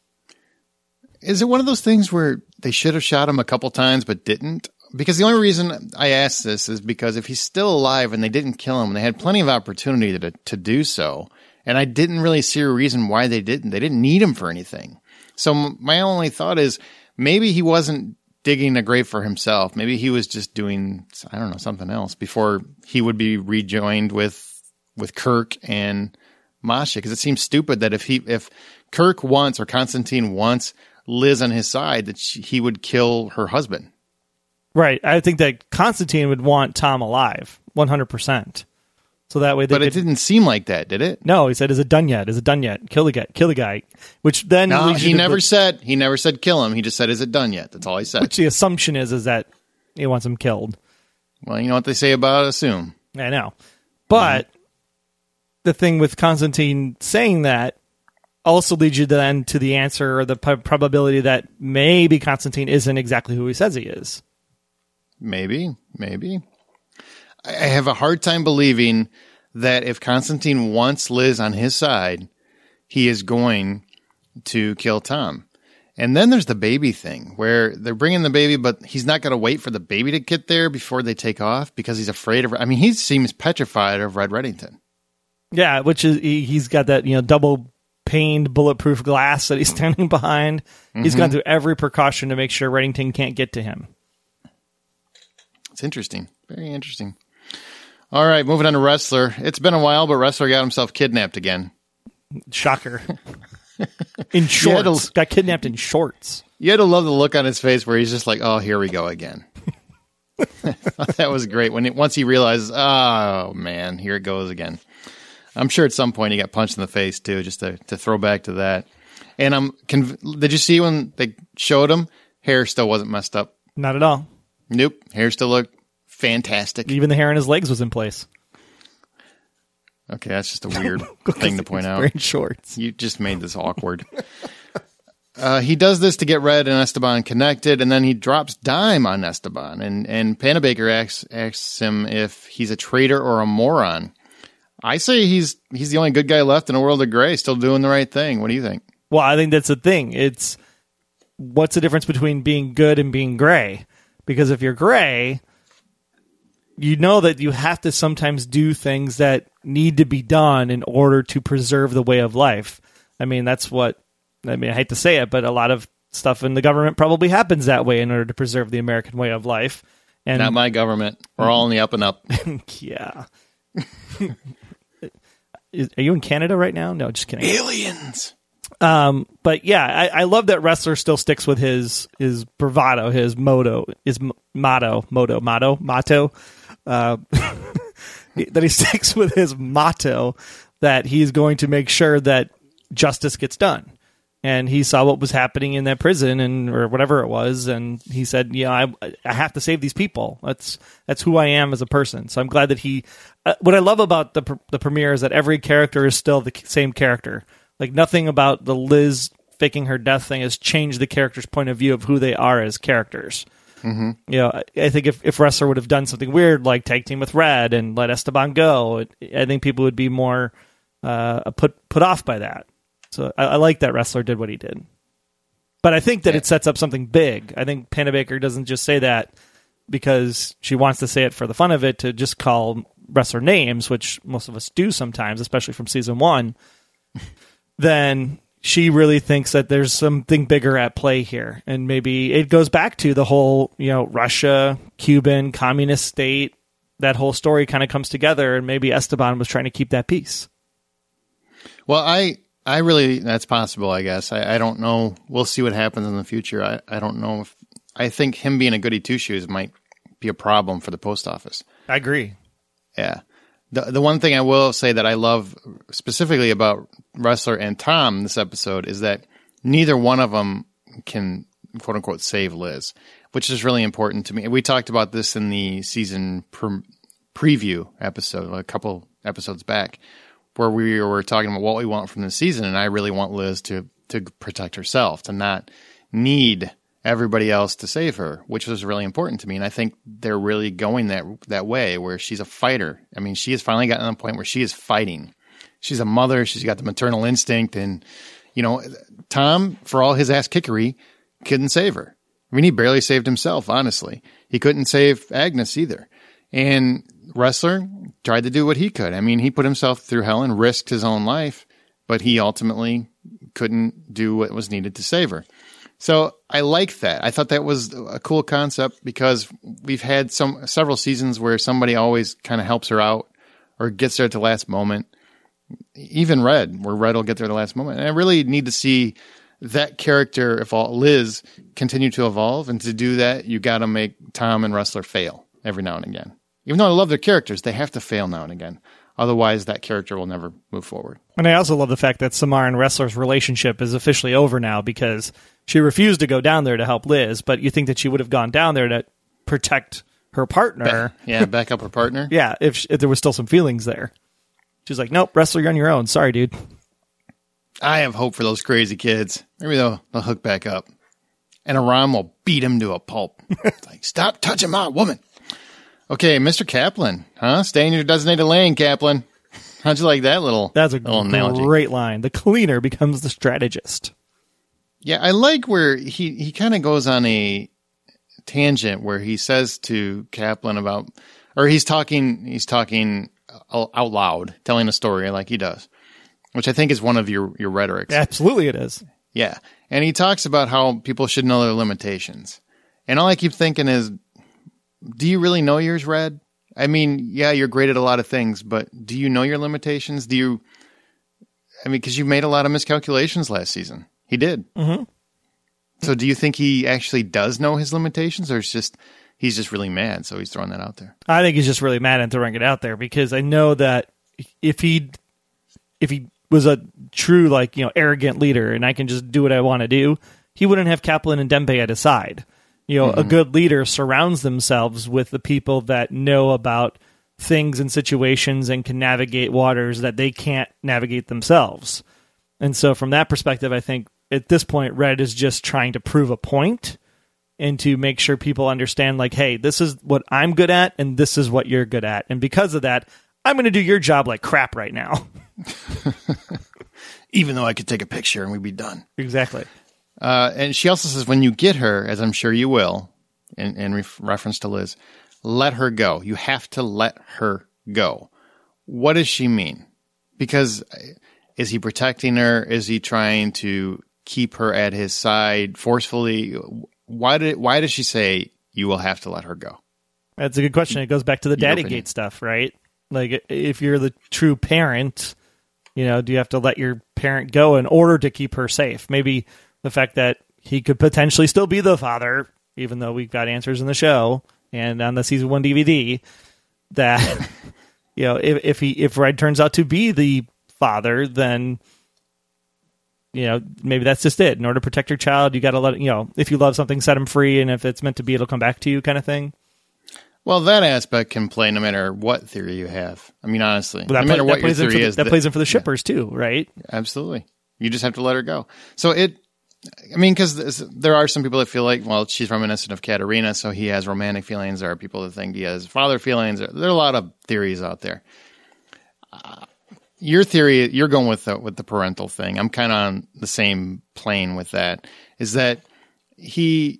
Is it one of those things where they should have shot him a couple times but didn't? Because the only reason I ask this is because if he's still alive and they didn't kill him, and they had plenty of opportunity to to do so, and I didn't really see a reason why they didn't. They didn't need him for anything. So my only thought is maybe he wasn't digging a grave for himself. Maybe he was just doing, I don't know, something else before he would be rejoined with with Kirk and Masha. Because it seems stupid that if he if Kirk wants or Constantine wants Liz on his side, that she, he would kill her husband. Right. I think that Constantine would want Tom alive, one hundred percent. So that way they But it could, didn't seem like that, did it? No, he said, is it done yet? Is it done yet? Kill the guy. Kill the guy. Which then... No, leads you he to never the- said, he never said kill him. He just said, is it done yet? That's all he said. Which the assumption is, is that he wants him killed. Well, you know what they say about assume. I know. But the thing with Constantine saying that also leads you then to the answer or the p- probability that maybe Constantine isn't exactly who he says he is. Maybe, maybe. I I have a hard time believing that if Constantine wants Liz on his side, he is going to kill Tom. And then there's the baby thing where they're bringing the baby, but he's not going to wait for the baby to get there before they take off because he's afraid of, I mean, he seems petrified of Red Reddington. Yeah, which is he, he's got that, you know, double paned bulletproof glass that he's standing behind. Mm-hmm. He's gone through every precaution to make sure Reddington can't get to him. It's interesting. Very interesting. All right, moving on to Wrestler. It's been a while, but Wrestler got himself kidnapped again. Shocker. In shorts. To, got kidnapped in shorts. You had to love the look on his face where he's just like, oh, here we go again. That was great. When it, once he realizes, oh, man, here it goes again. I'm sure at some point he got punched in the face, too, just to, to throw back to that. And I'm conv- did you see when they showed him? Hair still wasn't messed up. Not at all. Nope. Hair still looked fantastic. Even the hair on his legs was in place. Okay, that's just a weird thing to point out. Wearing shorts. You just made this awkward. uh, he does this to get Red and Esteban connected, and then he drops dime on Esteban. And, and Panabaker asks, asks him if he's a traitor or a moron. I say he's he's the only good guy left in a world of gray, still doing the right thing. What do you think? Well, I think that's the thing. It's what's the difference between being good and being gray? Because if you're gray, you know that you have to sometimes do things that need to be done in order to preserve the way of life. I mean, that's what, I mean, I hate to say it, but a lot of stuff in the government probably happens that way in order to preserve the American way of life. And Not my government. We're all in the up and up. yeah. Is, are you in Canada right now? No, just kidding. Aliens. Um, but yeah, I, I love that Wrestler still sticks with his his bravado, his motto, his m- motto, motto, motto, motto. Uh, that he sticks with his motto that he's going to make sure that justice gets done. And he saw what was happening in that prison and or whatever it was, and he said, "Yeah, I, I have to save these people. That's that's who I am as a person." So I'm glad that he. Uh, what I love about the the premiere is that every character is still the same character. Like nothing about the Liz faking her death thing has changed the character's point of view of who they are as characters. Mm-hmm. You know, I, I think if, if Wrestler would have done something weird like tag team with Red and let Esteban go, it, I think people would be more uh, put put off by that. So I, I like that Wrestler did what he did. But I think that yeah. it sets up something big. I think Pennebaker doesn't just say that because she wants to say it for the fun of it to just call Wrestler names, which most of us do sometimes, especially from season one. Then she really thinks that there's something bigger at play here. And maybe it goes back to the whole, you know, Russia, Cuban, communist state. That whole story kind of comes together, and maybe Esteban was trying to keep that peace. Well, I... I really, that's possible, I guess. I, I don't know. We'll see what happens in the future. I, I don't know if, I think him being a goody two-shoes might be a problem for the post office. I agree. Yeah. The the one thing I will say that I love specifically about Wrestler and Tom this episode is that neither one of them can, quote unquote, save Liz, which is really important to me. We talked about this in the season pre- preview episode, a couple episodes back, where we were talking about what we want from the season, and I really want Liz to to protect herself, to not need everybody else to save her, which was really important to me. And I think they're really going that that way, where she's a fighter. I mean, she has finally gotten to the point where she is fighting. She's a mother. She's got the maternal instinct. And, you know, Tom, for all his ass kickery, couldn't save her. I mean, he barely saved himself, honestly. He couldn't save Agnes either. And Wrestler tried to do what he could. I mean, he put himself through hell and risked his own life, but he ultimately couldn't do what was needed to save her. So I like that. I thought that was a cool concept because we've had some several seasons where somebody always kind of helps her out or gets there at the last moment. Even Red, where Red will get there at the last moment. And I really need to see that character, if all Liz, continue to evolve. And to do that, you got to make Tom and Wrestler fail every now and again. Even though I love their characters, they have to fail now and again. Otherwise, that character will never move forward. And I also love the fact that Samara and Wrestler's relationship is officially over now because she refused to go down there to help Liz, but you think that she would have gone down there to protect her partner. Ba- yeah, back up her partner. Yeah, if, she, if there was still some feelings there. She's like, nope, Wrestler, you're on your own. Sorry, dude. I have hope for those crazy kids. Maybe they'll, they'll hook back up. And Aram will beat him to a pulp. It's like, stop touching my woman. Okay, Mister Kaplan, huh? Stay in your designated lane, Kaplan. How'd you like that little That's a little analogy? Great line. The cleaner becomes the strategist. Yeah, I like where he, he kind of goes on a tangent where he says to Kaplan about, or he's talking he's talking out loud, telling a story like he does, which I think is one of your, your rhetorics. Absolutely it is. Yeah, and he talks about how people should know their limitations. And all I keep thinking is, do you really know yours, Red? I mean, yeah, you're great at a lot of things, but do you know your limitations? Do you, I mean, because you made a lot of miscalculations last season. He did. Mm-hmm. So do you think he actually does know his limitations, or it's just, he's just really mad, so he's throwing that out there? I think he's just really mad and throwing it out there because I know that if he, if he was a true, like, you know, arrogant leader and I can just do what I want to do, he wouldn't have Kaplan and Dembe at his side. You know, mm-hmm. A good leader surrounds themselves with the people that know about things and situations and can navigate waters that they can't navigate themselves. And so from that perspective, I think at this point, Red is just trying to prove a point and to make sure people understand, like, hey, this is what I'm good at and this is what you're good at. And because of that, I'm going to do your job like crap right now. Even though I could take a picture and we'd be done. Exactly. Uh, and she also says, when you get her, as I'm sure you will, in, in ref- reference to Liz, let her go. You have to let her go. What does she mean? Because is he protecting her? Is he trying to keep her at his side forcefully? Why did why does she say you will have to let her go? That's a good question. It goes back to the Daddygate stuff, right? Like, if you're the true parent, you know, do you have to let your parent go in order to keep her safe? Maybe the fact that he could potentially still be the father, even though we've got answers in the show and on the season one D V D, that, you know, if, if he if Red turns out to be the father, then, you know, maybe that's just it. In order to protect your child, you got to let it, you know, if you love something, set him free, and if it's meant to be, it'll come back to you, kind of thing. Well, that aspect can play no matter what theory you have. I mean, honestly, well, that no matter play, what that your plays in theory for the, is, that that, plays in for the shippers yeah. too, right? Absolutely. You just have to let her go. So it, I mean, because there are some people that feel like, well, she's reminiscent of Katerina, so he has romantic feelings. There are people that think he has father feelings. There are a lot of theories out there. Uh, your theory, you're going with the, with the parental thing. I'm kind of on the same plane with that. Is that he,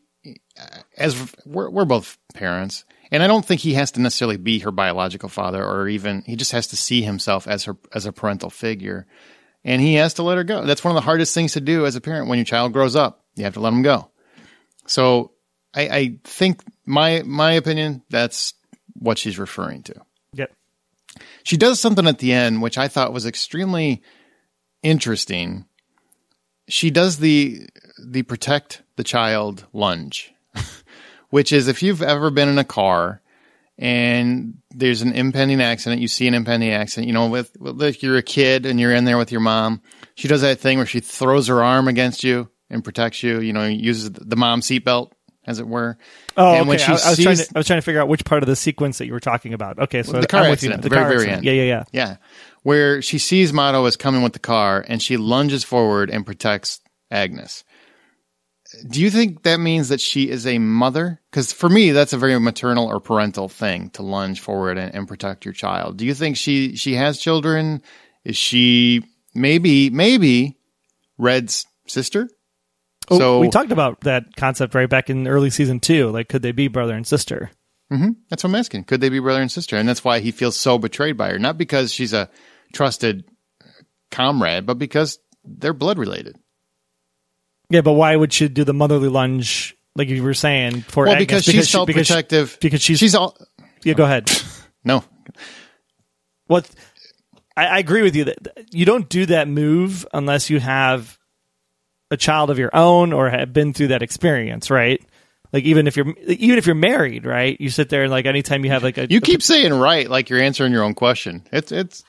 as we're, we're both parents, and I don't think he has to necessarily be her biological father, or even he just has to see himself as her as a parental figure. And he has to let her go. That's one of the hardest things to do as a parent when your child grows up. You have to let them go. So I, I think my my opinion, that's what she's referring to. Yep. She does something at the end, which I thought was extremely interesting. She does the the protect the child lunge, which is if you've ever been in a car and there's an impending accident, you see an impending accident, you know, with, with if you're a kid and you're in there with your mom, she does that thing where she throws her arm against you and protects you, you know, uses the mom seatbelt, as it were. Oh, and when okay. she I, I was sees, trying to I was trying to figure out which part of the sequence that you were talking about. Okay, so the car I'm with accident, you. the The car very, very accident. end. Yeah, yeah, yeah. Yeah. Where she sees Mato is coming with the car and she lunges forward and protects Agnes. Do you think that means that she is a mother? Because for me, that's a very maternal or parental thing to lunge forward and, and protect your child. Do you think she, she has children? Is she maybe, maybe Red's sister? Oh, so we talked about that concept right back in early season two. Like, could they be brother and sister? Mm-hmm. That's what I'm asking. Could they be brother and sister? And that's why he feels so betrayed by her. Not because she's a trusted comrade, but because they're blood related. Yeah, but why would she do the motherly lunge, like you were saying, for well, Agnes? because she's she- because she- self-protective. Because she's, she's all. yeah, go ahead. No. What I, I agree with you that you don't do that move unless you have a child of your own or have been through that experience, right? Like even if you're even if you're married, right? You sit there and like anytime you have like a You a, keep saying right, like you're answering your own question. It's it's.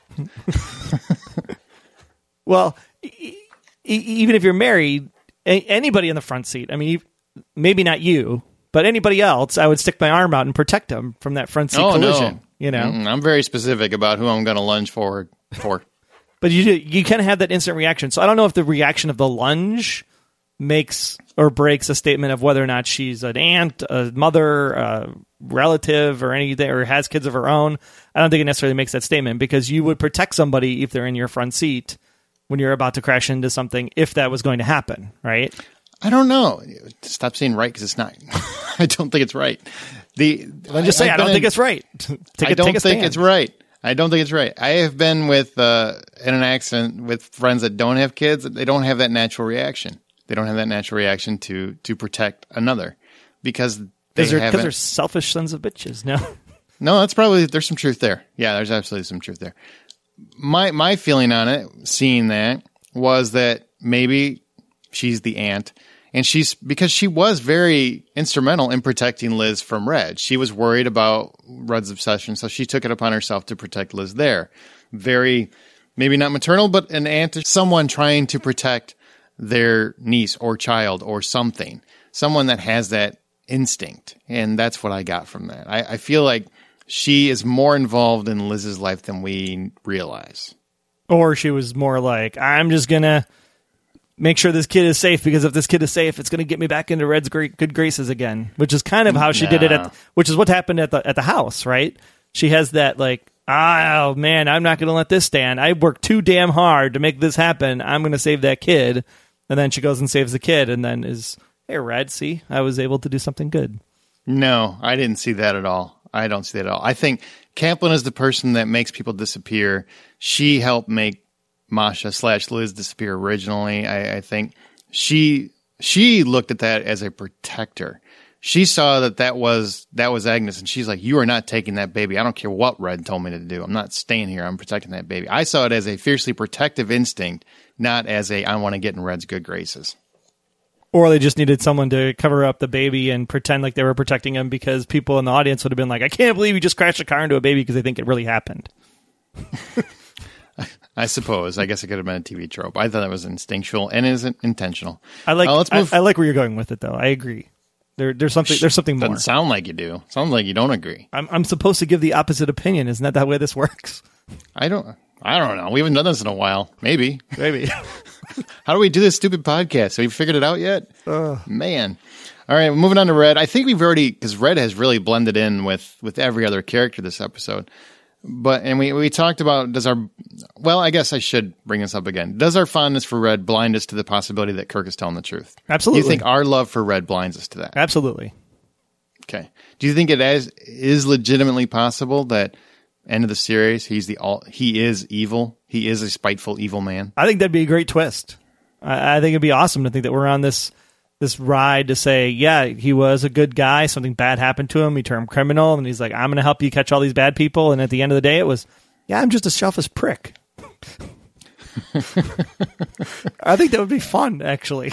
well, e- e- even if you're married, a- anybody in the front seat. I mean, you- maybe not you, but anybody else. I would stick my arm out and protect them from that front seat Oh collision. no! You know, Mm-mm, I'm very specific about who I'm going to lunge forward for. but you you kind of have that instant reaction. So I don't know if the reaction of the lunge makes or breaks a statement of whether or not she's an aunt, a mother, a relative, or anything, or has kids of her own. I don't think it necessarily makes that statement because you would protect somebody if they're in your front seat when you're about to crash into something, if that was going to happen, right? I don't know. Stop saying right because it's not. I don't think it's right. The Then just say I, I've don't been think in- it's right. take I a, don't take a think stand. it's right. I don't think it's right. I have been with uh, in an accident with friends that don't have kids. They don't have that natural reaction. They don't have that natural reaction to to protect another because they Because they're, 'cause haven't. they're selfish sons of bitches. No. No, that's probably there's some truth there. Yeah, there's absolutely some truth there. My my feeling on it, seeing that, was that maybe she's the aunt, and she's because she was very instrumental in protecting Liz from Red. She was worried about Red's obsession, so she took it upon herself to protect Liz there. Very, maybe not maternal, but an aunt is someone trying to protect their niece or child or something. Someone that has that instinct, and that's what I got from that. I, I feel like she is more involved in Liz's life than we realize. Or she was more like, I'm just going to make sure this kid is safe because if this kid is safe, it's going to get me back into Red's great, good graces again, which is kind of how she did it, Nah. at, which is what happened at the at the house, right? She has that like, oh, man, I'm not going to let this stand. I worked too damn hard to make this happen. I'm going to save that kid. And then she goes and saves the kid and then is, hey, Red, see, I was able to do something good. No, I didn't see that at all. I don't see that at all. I think Camplin is the person that makes people disappear. She helped make Masha slash Liz disappear originally. I, I think she she looked at that as a protector. She saw that that was that was Agnes, and she's like, "You are not taking that baby. I don't care what Red told me to do. I'm not staying here. I'm protecting that baby." I saw it as a fiercely protective instinct, not as a I want to get in Red's good graces. Or they just needed someone to cover up the baby and pretend like they were protecting him because people in the audience would have been like, I can't believe you just crashed a car into a baby because they think it really happened. I suppose. I guess it could have been a T V trope. I thought that was instinctual and isn't intentional. I like Uh, let's move. I, I like where you're going with it though. I agree. There there's something there's something more. Doesn't sound like you do. Sounds like you don't agree. I'm I'm supposed to give the opposite opinion. Isn't that the way this works? I don't. I don't know. We haven't done this in a while. Maybe. Maybe. How do we do this stupid podcast? Have you figured it out yet? Uh. Man. All right, moving on to Red. I think we've already, because Red has really blended in with, with every other character this episode. But, and we, we talked about, does our, well, I guess I should bring this up again. Does our fondness for Red blind us to the possibility that Kirk is telling the truth? Absolutely. Do you think our love for Red blinds us to that? Absolutely. Okay. Do you think it is, is legitimately possible that end of the series, he's the all, he is evil? He is a spiteful, evil man? I think that'd be a great twist. I, I think it'd be awesome to think that we're on this this ride to say, yeah, he was a good guy. Something bad happened to him. He turned criminal, and he's like, I'm going to help you catch all these bad people. And at the end of the day, it was, yeah, I'm just a selfish prick. I think that would be fun, actually.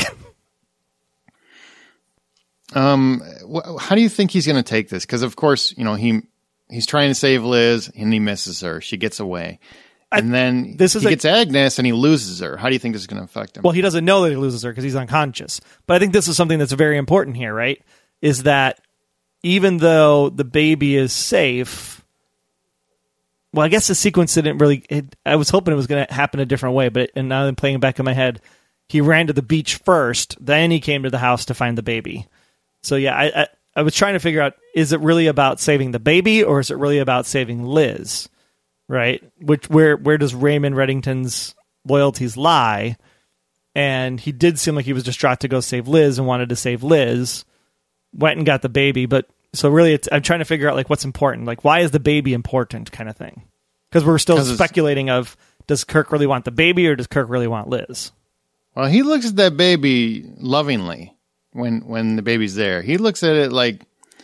Um, wh- how do you think he's going to take this? Because of course, you know he he's trying to save Liz, and he misses her. She gets away. And then this is he a, gets Agnes and he loses her. How do you think this is going to affect him? Well, he doesn't know that he loses her because he's unconscious. But I think this is something that's very important here, right? Is that even though the baby is safe, well, I guess the sequence didn't really, it, I was hoping it was going to happen a different way, but it, and now I'm playing it back in my head. He ran to the beach first, then he came to the house to find the baby. So yeah, I, I, I was trying to figure out, is it really about saving the baby or is it really about saving Liz? Right, which where where does Raymond Reddington's loyalties lie? And he did seem like he was distraught to go save Liz and wanted to save Liz. Went and got the baby, but so really, it's, I'm trying to figure out like what's important, like why is the baby important, kind of thing. Because we're still speculating of does Kirk really want the baby or does Kirk really want Liz? Well, he looks at that baby lovingly when when the baby's there. He looks at it like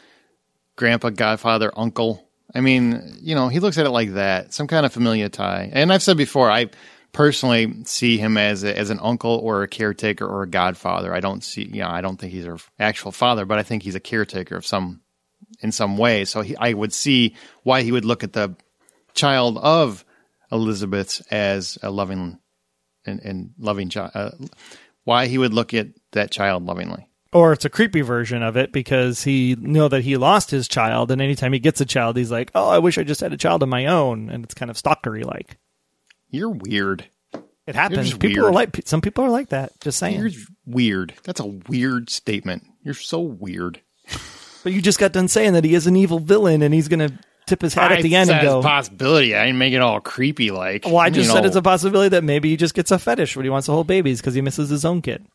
grandpa, godfather, uncle. I mean, you know, he looks at it like that, some kind of familial tie. And I've said before, I personally see him as a, as an uncle or a caretaker or a godfather. I don't see, you know, I don't think he's an actual father, but I think he's a caretaker of some, in some way. So he, I would see why he would look at the child of Elizabeth's as a loving and, and loving child. Uh, why he would look at that child lovingly. Or it's a creepy version of it because he know that he lost his child, and anytime he gets a child, he's like, "Oh, I wish I just had a child of my own," and it's kind of stalkery like. You're weird. It happens. People weird. are like some people are like that. Just saying. You're weird. That's a weird statement. You're so weird. But you just got done saying that he is an evil villain, and he's going to tip his hat I at the end and go. It's a possibility. I didn't make it all creepy like. Well, I just you said know. it's a possibility that maybe he just gets a fetish when he wants to hold babies because he misses his own kid.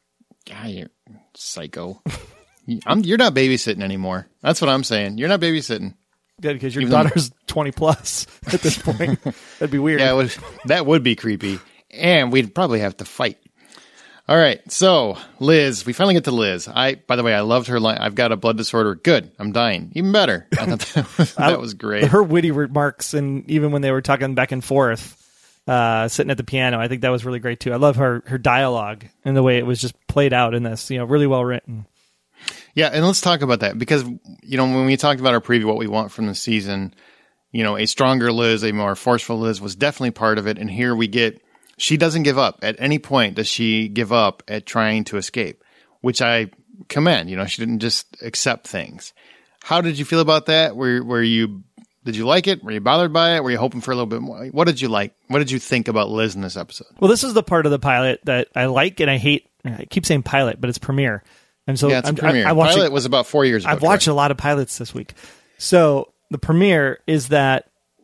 God, you're psycho. I'm, you're not babysitting anymore. That's what I'm saying. You're not babysitting. Good, because your Even daughter's though, twenty plus at this point. That'd be weird. Yeah, it would, that would be creepy. And we'd probably have to fight. All right, so Liz, we finally get to Liz. I, by the way, I loved her line. I've got a blood disorder. Good, I'm dying. Even better. I thought that was, that was great. Her witty remarks, and even when they were talking back and forth, uh, sitting at the piano, I think that was really great too. I love her her dialogue and the way it was just played out in this. You know, really well written. Yeah, and let's talk about that because you know when we talked about our preview, what we want from the season, you know, a stronger Liz, a more forceful Liz was definitely part of it, and here we get. She doesn't give up. At any point does she give up at trying to escape, which I commend. You know, she didn't just accept things. How did you feel about that? Were, were you, did you like it? Were you bothered by it? Were you hoping for a little bit more? What did you like? What did you think about Liz in this episode? Well, this is the part of the pilot that I like and I hate. I keep saying pilot, but it's premiere. And so yeah, it's I'm, premiere. I, I pilot it, was about four years ago. I've watched correct? a lot of pilots this week. So the premiere is that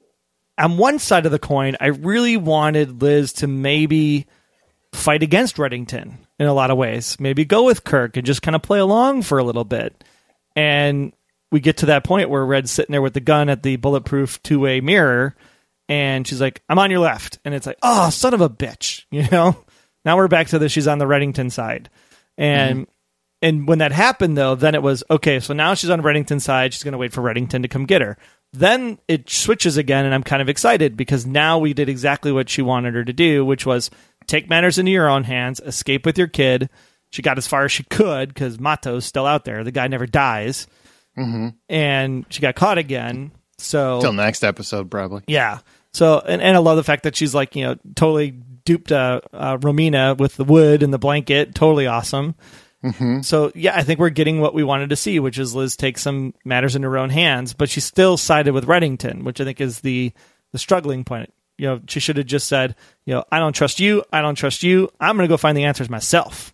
on one side of the coin, I really wanted Liz to maybe fight against Reddington in a lot of ways. Maybe go with Kirk and just kind of play along for a little bit. And we get to that point where Red's sitting there with the gun at the bulletproof two-way mirror, and she's like, I'm on your left. And it's like, oh, son of a bitch. You know? Now we're back to this. She's on the Reddington side. And mm-hmm. and when that happened, though, then it was, okay, so now she's on Reddington's side. She's going to wait for Reddington to come get her. Then it switches again, and I'm kind of excited because now we did exactly what she wanted her to do, which was take matters into your own hands, escape with your kid. She got as far as she could because Mato's still out there. The guy never dies. Mm-hmm. And she got caught again. So till next episode, probably. Yeah. So, and, and I love the fact that she's like, you know, totally duped uh, uh, Romina with the wood and the blanket. Totally awesome. Mm-hmm. So, yeah, I think we're getting what we wanted to see, which is Liz take some matters into her own hands, but she still sided with Reddington, which I think is the, the struggling point. You know, she should have just said, you know, I don't trust you. I don't trust you. I'm going to go find the answers myself.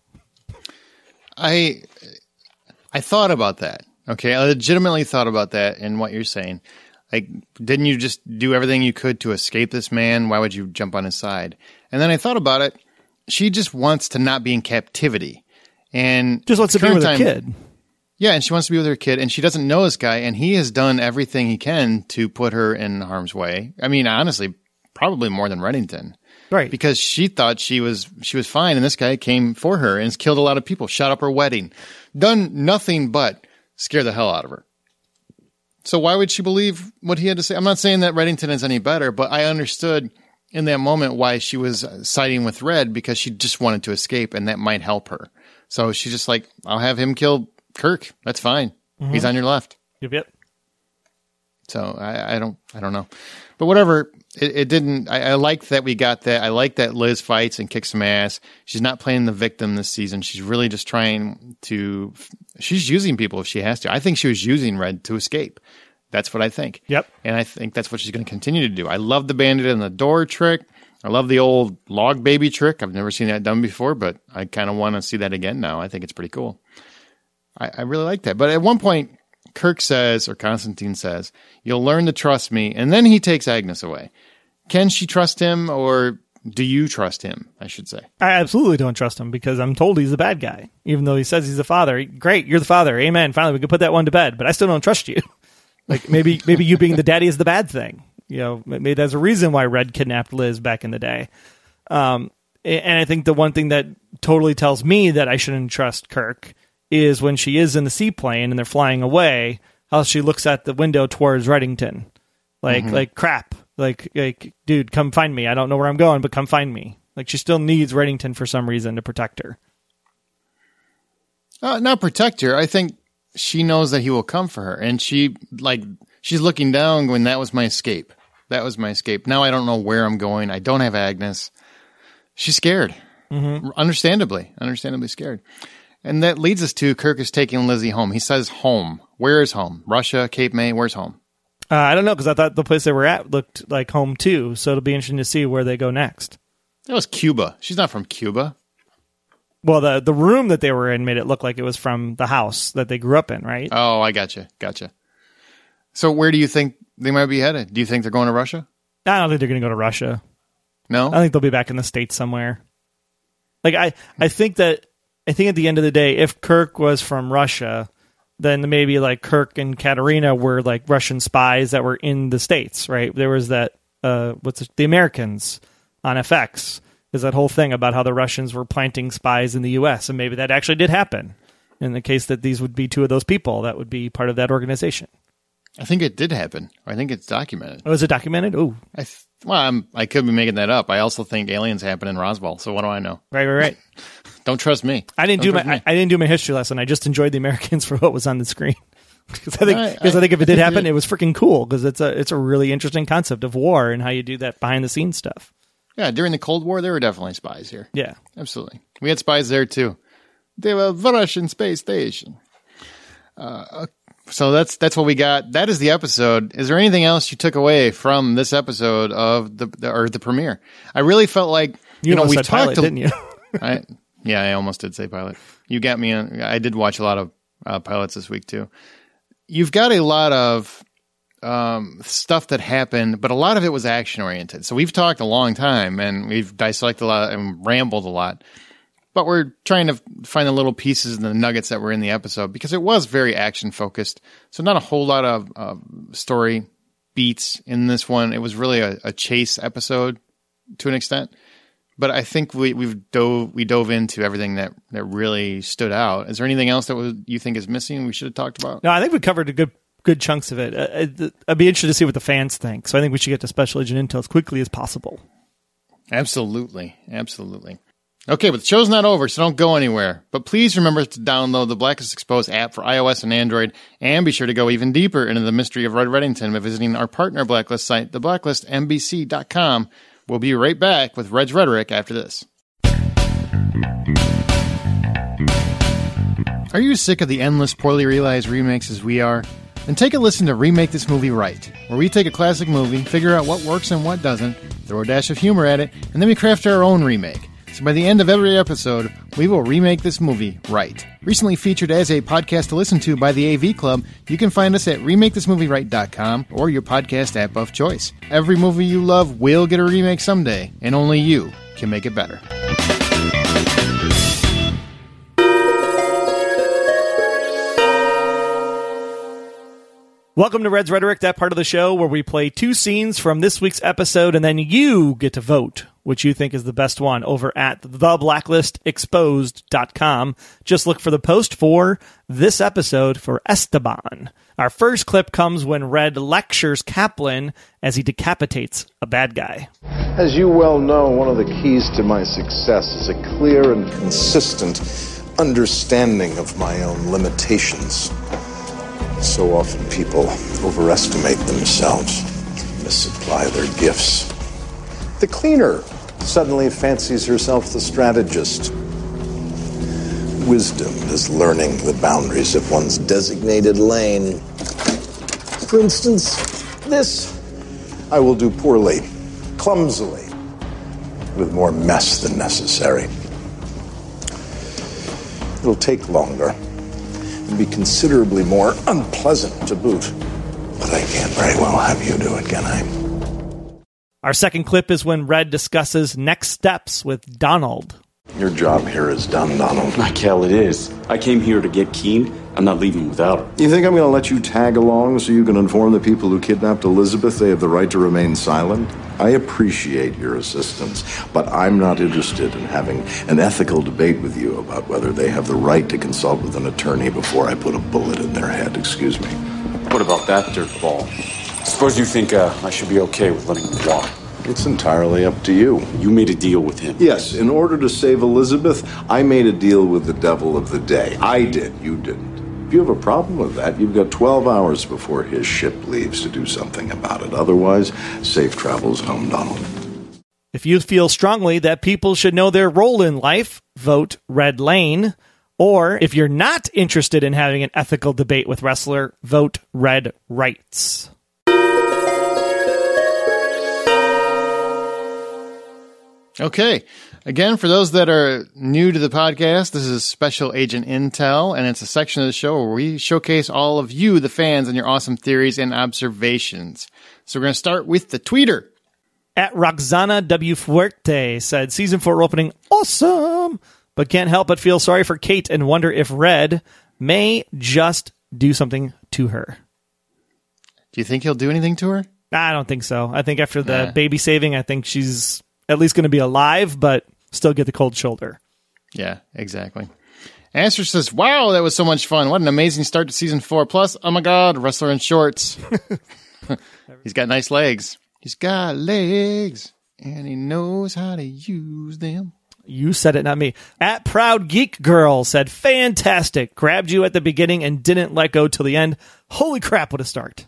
I I thought about that. Okay, I legitimately thought about that in what you're saying. Like, didn't you just do everything you could to escape this man? Why would you jump on his side? And then I thought about it. She just wants to not be in captivity. And just wants to be with her kid. Yeah, and she wants to be with her kid, and she doesn't know this guy, and he has done everything he can to put her in harm's way. I mean, honestly, probably more than Reddington. Right. Because she thought she was she was fine, and this guy came for her and has killed a lot of people, shot up her wedding, done nothing but scare the hell out of her. So why would she believe what he had to say? I'm not saying that Reddington is any better, but I understood in that moment why she was siding with Red, because she just wanted to escape, and that might help her. So she's just like, I'll have him kill Kirk. That's fine. Mm-hmm. He's on your left. Yep, yep. So I, I don't, I don't know, but whatever. It, it didn't. I, I liked that we got that. I like that Liz fights and kicks some ass. She's not playing the victim this season. She's really just trying to. She's using people if she has to. I think she was using Red to escape. That's what I think. Yep. And I think that's what she's going to continue to do. I love the bandit in the door trick. I love the old log baby trick. I've never seen that done before, but I kind of want to see that again now. I think it's pretty cool. I, I really like that. But at one point, Kirk says, or Constantine says, you'll learn to trust me. And then he takes Agnes away. Can she trust him, or do you trust him, I should say? I absolutely don't trust him, because I'm told he's the bad guy. Even though he says he's the father. Great, you're the father. Amen. Finally, we can put that one to bed. But I still don't trust you. Like, maybe maybe you being the daddy is the bad thing. You know, maybe there's a reason why Red kidnapped Liz back in the day. Um, and I think the one thing that totally tells me that I shouldn't trust Kirk is when she is in the seaplane and they're flying away, how she looks at the window towards Reddington. Like, mm-hmm. like crap. Like, like, dude, come find me. I don't know where I'm going, but come find me. Like, she still needs Reddington for some reason to protect her. Uh, not protect her. I think she knows that he will come for her. And she, like, she's looking down going, that was my escape. That was my escape. Now I don't know where I'm going. I don't have Agnes. She's scared. Mm-hmm. Understandably. Understandably scared. And that leads us to Kirk is taking Lizzie home. He says home. Where is home? Russia, Cape May, where's home? Uh, I don't know, because I thought the place they were at looked like home too. So it'll be interesting to see where they go next. That was Cuba. She's not from Cuba. Well, the the room that they were in made it look like it was from the house that they grew up in, right? Oh, I gotcha. Gotcha. So where do you think they might be headed? Do you think they're going to Russia? I don't think they're going to go to Russia. No? I think they'll be back in the States somewhere. Like, I, I think that, I think at the end of the day, if Kirk was from Russia, then maybe like Kirk and Katerina were like Russian spies that were in the States, right? There was that, uh, what's it, The Americans on F X. Is that whole thing about how the Russians were planting spies in the U S, and maybe that actually did happen. In the case that these would be two of those people, that would be part of that organization. I think it did happen. I think it's documented. Oh, is it documented? Oh, I th- well, I'm, I could be making that up. I also think aliens happen in Roswell. So what do I know? Right, right, right. Don't trust me. I didn't Don't do my. I, I didn't do my history lesson. I just enjoyed the Americans for what was on the screen. Because I think, I, because I, I think if it did I happen, it, it was freaking cool. Because it's a, it's a really interesting concept of war and how you do that behind the scenes stuff. Yeah, during the Cold War, there were definitely spies here. Yeah, absolutely. We had spies there too. They were the Russian space station. Uh, so that's that's what we got. That is the episode. Is there anything else you took away from this episode of the, the or the premiere? I really felt like you, you know we said talked, pilot, a, didn't you? I, yeah, I almost did say pilot. You got me on. I did watch a lot of uh, pilots this week too. You've got a lot of um, stuff that happened, but a lot of it was action oriented. So we've talked a long time and we've dissected a lot and rambled a lot. But we're trying to find the little pieces and the nuggets that were in the episode because it was very action focused. So not a whole lot of uh, story beats in this one. It was really a, a chase episode to an extent. But I think we we've dove we dove into everything that, that really stood out. Is there anything else that was, you think is missing? We should have talked about. No, I think we covered a good good chunks of it. Uh, I'd be interested to see what the fans think. So I think we should get to Special Agent Intel as quickly as possible. Absolutely, absolutely. Okay, but the show's not over, so don't go anywhere. But please remember to download the Blacklist Exposed app for iOS and Android, and be sure to go even deeper into the mystery of Red Reddington by visiting our partner Blacklist site, the blacklist m b c dot com. We'll be right back with Red's Rhetoric after this. Are you sick of the endless, poorly realized remakes as we are? Then take a listen to Remake This Movie Right, where we take a classic movie, figure out what works and what doesn't, throw a dash of humor at it, and then we craft our own remake. So by the end of every episode, we will remake this movie right. Recently featured as a podcast to listen to by the A V Club, you can find us at remake this movie right dot com or your podcast app of choice. Every movie you love will get a remake someday, and only you can make it better. Welcome to Red's Rhetoric, that part of the show where we play two scenes from this week's episode, and then you get to vote which you think is the best one over at the blacklist exposed dot com. Just look for the post for this episode for Esteban. Our first clip comes when Red lectures Kaplan as he decapitates a bad guy. As you well know, one of the keys to my success is a clear and consistent understanding of my own limitations. So often people overestimate themselves, misapply their gifts. The cleaner suddenly fancies herself the strategist. Wisdom is learning the boundaries of one's designated lane. For instance, this I will do poorly, clumsily, with more mess than necessary. It'll take longer and be considerably more unpleasant to boot. But I can't very well have you do it, can I? Our second clip is when Red discusses next steps with Donald. Your job here is done, Donald. Michael, it is. I came here to get Keen. I'm not leaving without her. You think I'm going to let you tag along so you can inform the people who kidnapped Elizabeth they have the right to remain silent? I appreciate your assistance, but I'm not interested in having an ethical debate with you about whether they have the right to consult with an attorney before I put a bullet in their head. Excuse me. What about that dirtball? Suppose you think uh, I should be okay with letting him walk. It's entirely up to you. You made a deal with him. Yes, in order to save Elizabeth, I made a deal with the devil of the day. I did, you didn't. If you have a problem with that, you've got twelve hours before his ship leaves to do something about it. Otherwise, safe travels home, Donald. If you feel strongly that people should know their role in life, vote Red Lane. Or if you're not interested in having an ethical debate with wrestler, vote Red Rights. Okay. Again, for those that are new to the podcast, this is Special Agent Intel, and it's a section of the show where we showcase all of you, the fans, and your awesome theories and observations. So we're going to start with the tweeter. At Roxana W. Fuerte said, Season four opening, awesome, but can't help but feel sorry for Kate and wonder if Red may just do something to her. Do you think he'll do anything to her? I don't think so. I think after the Nah. baby saving, I think she's at least going to be alive, but still get the cold shoulder. Yeah, exactly. Answer says, wow, that was so much fun. What an amazing start to season four. Plus, oh my God, wrestler in shorts. He's got nice legs. He's got legs, and he knows how to use them. You said it, not me. At Proud Geek Girl said, fantastic. Grabbed you at the beginning and didn't let go till the end. Holy crap, what a start.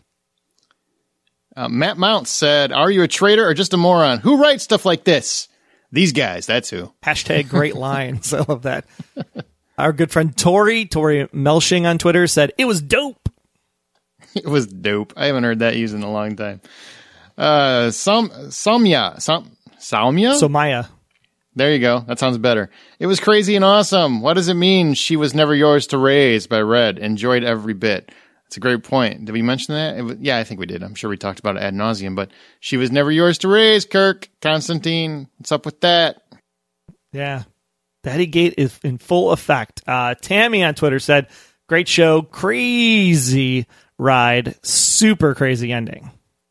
Uh, Matt Mounts said, are you a traitor or just a moron? Who writes stuff like this? These guys, that's who. Hashtag great lines. I love that. Our good friend Tori, Tori Melshing on Twitter said, it was dope. It was dope. I haven't heard that used in a long time. Uh, Sam, Samya. Sam, Samya? So Maya. There you go. That sounds better. It was crazy and awesome. What does it mean? She was never yours to raise by Red. Enjoyed every bit. That's a great point. Did we mention that? It was, yeah, I think we did. I'm sure we talked about it ad nauseum, but she was never yours to raise, Kirk. Constantine, what's up with that? Yeah. Daddy Gate is in full effect. Uh, Tammy on Twitter said, great show, crazy ride, super crazy ending.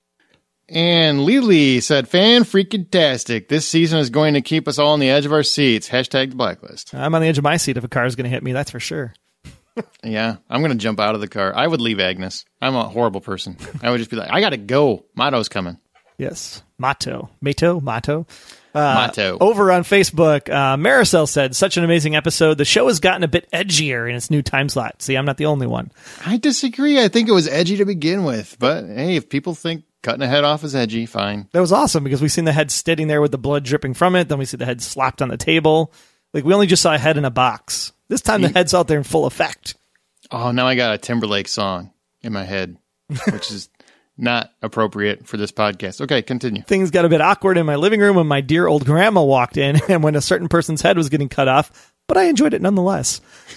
And Lily said, fan freaking tastic. This season is going to keep us all on the edge of our seats. Hashtag the blacklist. I'm on the edge of my seat if a car is going to hit me, that's for sure. Yeah, I'm going to jump out of the car. I would leave Agnes. I'm a horrible person. I would just be like, I got to go. Mato's coming. Yes. Mato. Mato? Mato? Uh, Mato. Over on Facebook, uh, Maricel said, such an amazing episode. The show has gotten a bit edgier in its new time slot. See, I'm not the only one. I disagree. I think it was edgy to begin with. But, hey, if people think cutting a head off is edgy, fine. That was awesome because we seen the head sitting there with the blood dripping from it. Then we see the head slapped on the table. Like, we only just saw a head in a box. This time the head's out there in full effect. Oh, now I got a Timberlake song. in my head, which is not appropriate for this podcast. Okay, continue. Things got a bit awkward in my living room when my dear old grandma walked in and when a certain person's head was getting cut off, but I enjoyed it nonetheless.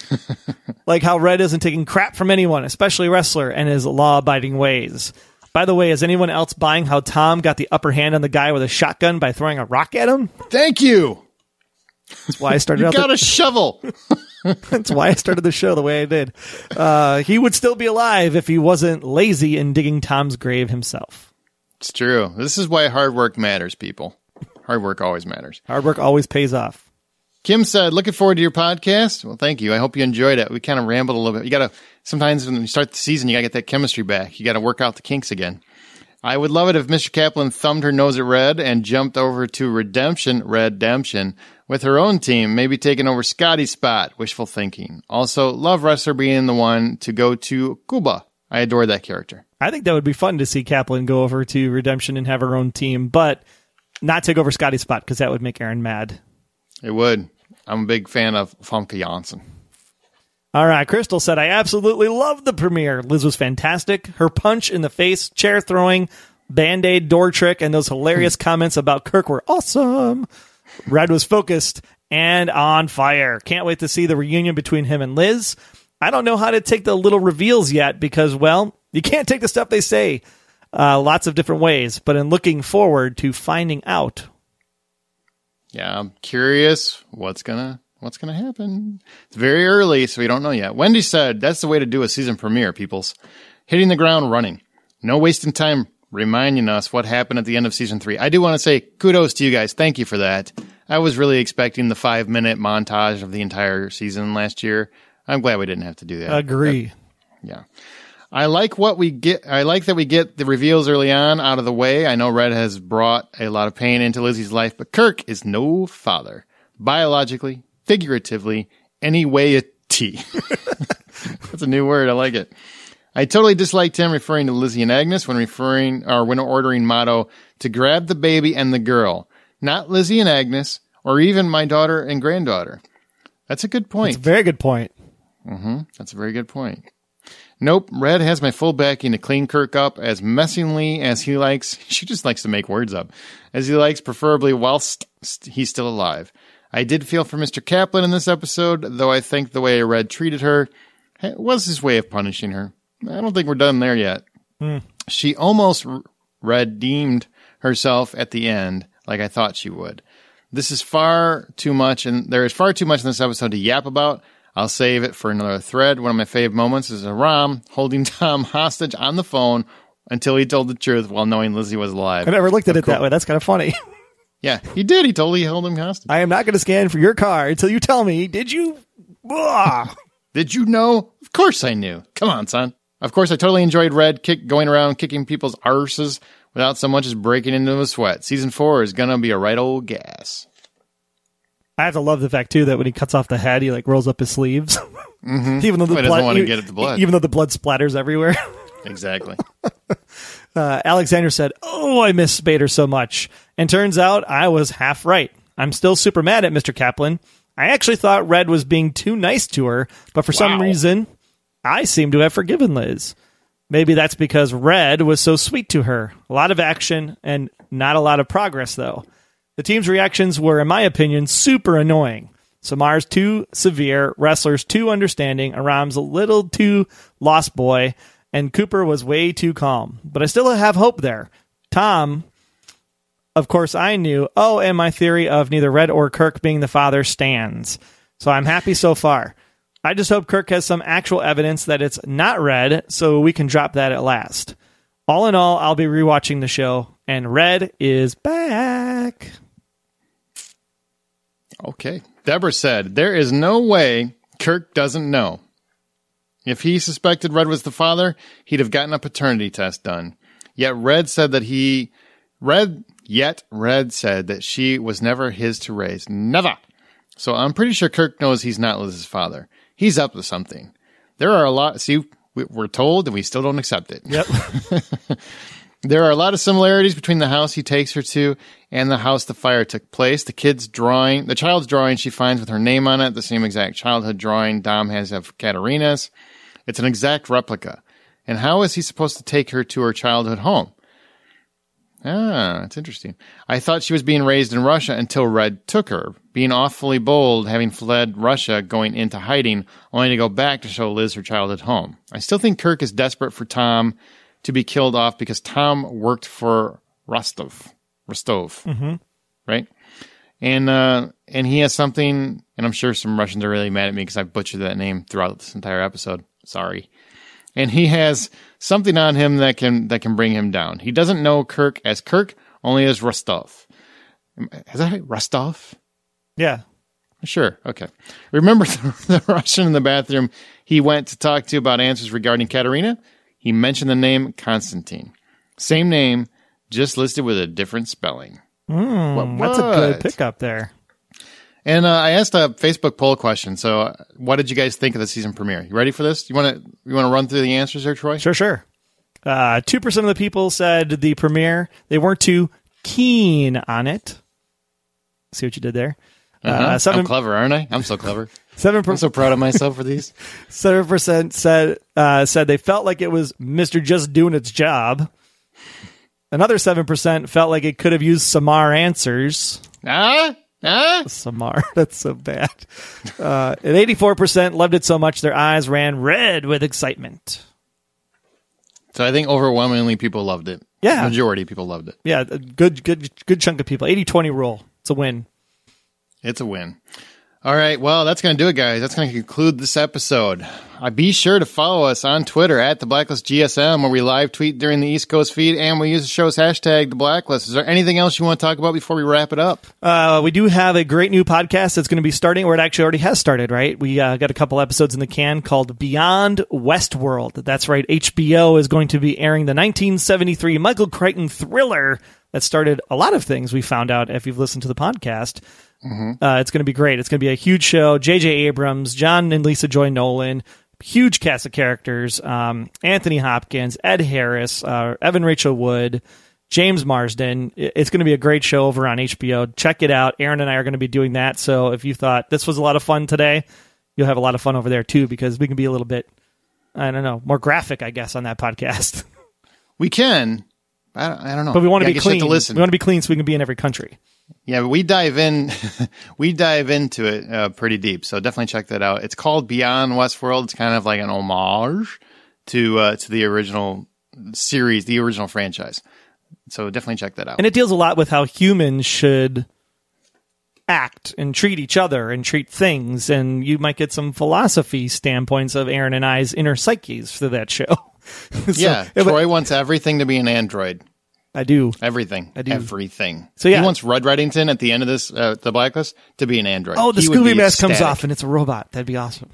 Like how Red isn't taking crap from anyone, especially Wrestler, and his law-abiding ways. By the way, is anyone else buying how Tom got the upper hand on the guy with a shotgun by throwing a rock at him? Thank you. That's why I started you out got the- a shovel. That's why I started the show the way I did. Uh, he would still be alive if he wasn't lazy in digging Tom's grave himself. It's true. This is why hard work matters, people. Hard work always matters. Hard work always pays off. Kim said, looking forward to your podcast. Well, thank you. I hope you enjoyed it. We kind of rambled a little bit. You got to, sometimes when you start the season, you got to get that chemistry back. You got to work out the kinks again. I would love it if Mister Kaplan thumbed her nose at Red and jumped over to Redemption, Redemption, with her own team, maybe taking over Scotty's spot. Wishful thinking. Also, love Wrestler being the one to go to Cuba. I adore that character. I think that would be fun to see Kaplan go over to Redemption and have her own team, but not take over Scotty's spot because that would make Aaron mad. It would. I'm a big fan of Famke Janssen. All right, Crystal said, I absolutely loved the premiere. Liz was fantastic. Her punch in the face, chair throwing, Band-Aid door trick, and those hilarious comments about Kirk were awesome. Red was focused and on fire. Can't wait to see the reunion between him and Liz. I don't know how to take the little reveals yet because, well, you can't take the stuff they say uh, lots of different ways, but in looking forward to finding out. Yeah, I'm curious what's gonna what's gonna happen. It's very early, so we don't know yet. Wendy said that's the way to do a season premiere, peoples. Hitting the ground running. No wasting time reminding us what happened at the end of season three. I do want to say kudos to you guys. Thank you for that. I was really expecting the five minute montage of the entire season last year. I'm glad we didn't have to do that. Agree. That, yeah. I like what we get. I like that we get the reveals early on out of the way. I know Red has brought a lot of pain into Lizzie's life, but Kirk is no father. Biologically, figuratively, any way a T. That's a new word. I like it. I totally disliked him referring to Lizzie and Agnes when referring or when ordering Motto to grab the baby and the girl, not Lizzie and Agnes, or even my daughter and granddaughter. That's a good point. That's a very good point. Mm-hmm. That's a very good point. Nope, Red has my full backing to clean Kirk up as messingly as he likes. She just likes to make words up. As he likes, preferably whilst he's still alive. I did feel for Mister Kaplan in this episode, though I think the way Red treated her was his way of punishing her. I don't think we're done there yet. Mm. She almost redeemed herself at the end, like I thought she would. This is far too much, and there is far too much in this episode to yap about. I'll save it for another thread. One of my fave moments is Aram holding Tom hostage on the phone until he told the truth while knowing Lizzie was alive. I never looked at Of it that course. way. That's kind of funny. Yeah, he did. He totally held him hostage. I am not going to scan for your car until you tell me, did you? Blah. Did you know? Of course I knew. Come on, son. Of course, I totally enjoyed Red kick going around kicking people's arses without so much as breaking into a sweat. Season four is going to be a right old gas. I have to love the fact, too, that when he cuts off the head, he like rolls up his sleeves. Mm-hmm. even though the Well, he doesn't blood, want to even, get at the blood. even though the blood splatters everywhere. Exactly. Uh, Alexander said, oh, I miss Spader so much. And turns out I was half right. I'm still super mad at Mister Kaplan. I actually thought Red was being too nice to her, but for some Wow. reason, I seem to have forgiven Liz. Maybe that's because Red was so sweet to her. A lot of action and not a lot of progress, though. The team's reactions were, in my opinion, super annoying. Samar's too severe, Wrestler's too understanding, Aram's a little too lost boy, and Cooper was way too calm. But I still have hope there. Tom, of course, I knew. Oh, and my theory of neither Red or Kirk being the father stands. So I'm happy so far. I just hope Kirk has some actual evidence that it's not Red, so we can drop that at last. All in all, I'll be rewatching the show, and Red is back. Okay. Deborah said, there is no way Kirk doesn't know. If he suspected Red was the father, he'd have gotten a paternity test done. Yet Red said that he... Red... Yet Red said that she was never his to raise. Never! So I'm pretty sure Kirk knows he's not Liz's father. He's up to something. There are a lot... See, we're told and we still don't accept it. Yep. There are a lot of similarities between the house he takes her to and the house the fire took place. The kid's drawing, the child's drawing she finds with her name on it, the same exact childhood drawing Dom has of Katarina's. It's an exact replica. And how is he supposed to take her to her childhood home? Ah, that's interesting. I thought she was being raised in Russia until Red took her, being awfully bold, having fled Russia, going into hiding, only to go back to show Liz her childhood home. I still think Kirk is desperate for Tom to be killed off because Tom worked for Rostov. Rostov, Mm-hmm. right? And uh, and he has something, and I'm sure some Russians are really mad at me because I butchered that name throughout this entire episode. Sorry. And he has something on him that can that can bring him down. He doesn't know Kirk as Kirk, only as Rostov. Is that right? Rostov? Yeah. Sure. Okay. Remember the, the Russian in the bathroom he went to talk to about answers regarding Katerina? He mentioned the name Konstantin. Same name, just listed with a different spelling. Mm, that's a good pickup there. And uh, I asked a Facebook poll question. So, uh, what did you guys think of the season premiere? You ready for this? You want to you want to run through the answers there, Troy? Sure, sure. Uh, Two percent of the people said the premiere they weren't too keen on it. See what you did there. Uh-huh. Uh, seven, I'm clever, aren't I? I'm so clever. Seven. Per- I'm so proud of myself for these. Seven percent said uh, said they felt like it was Mister Just doing its job. Another seven percent felt like it could have used Samar answers. Ah. Huh? Samar, that's so bad. Uh, and eighty-four percent loved it so much their eyes ran red with excitement. So I think overwhelmingly people loved it. Yeah. Majority of people loved it. Yeah, a good, good, good chunk of people. eighty twenty rule. It's a win. It's a win. All right. Well, that's going to do it, guys. That's going to conclude this episode. Uh, be sure to follow us on Twitter at The Blacklist G S M, where we live tweet during the East Coast feed, and we use the show's hashtag, The Blacklist. Is there anything else you want to talk about before we wrap it up? Uh, we do have a great new podcast that's going to be starting, or it actually already has started, right? We uh, got a couple episodes in the can called Beyond Westworld. That's right. H B O is going to be airing the nineteen seventy-three Michael Crichton thriller that started a lot of things we found out if you've listened to the podcast. Mm-hmm. Uh, it's going to be great. It's going to be a huge show. J J Abrams, John and Lisa Joy Nolan, huge cast of characters. Um, Anthony Hopkins, Ed Harris, uh, Evan Rachel Wood, James Marsden. It's going to be a great show over on H B O. Check it out. Aaron and I are going to be doing that. So if you thought this was a lot of fun today, you'll have a lot of fun over there too, because we can be a little bit, I don't know, more graphic, I guess, on that podcast. We can. I don't, I don't know. But we want to Yeah, be I guess you have clean. to listen. We want to be clean so we can be in every country. Yeah, but we dive in, we dive into it uh, pretty deep. So definitely check that out. It's called Beyond Westworld. It's kind of like an homage to uh, to the original series, the original franchise. So definitely check that out. And it deals a lot with how humans should act and treat each other and treat things. And you might get some philosophy standpoints of Aaron and I's inner psyches through that show. so, yeah, Troy wants everything to be an android. I do. Everything. I do. Everything. So yeah. He wants Red Reddington at the end of this, uh, the Blacklist, to be an android. Oh, the He would Scooby be mask comes ecstatic. off and it's a robot. That'd be awesome.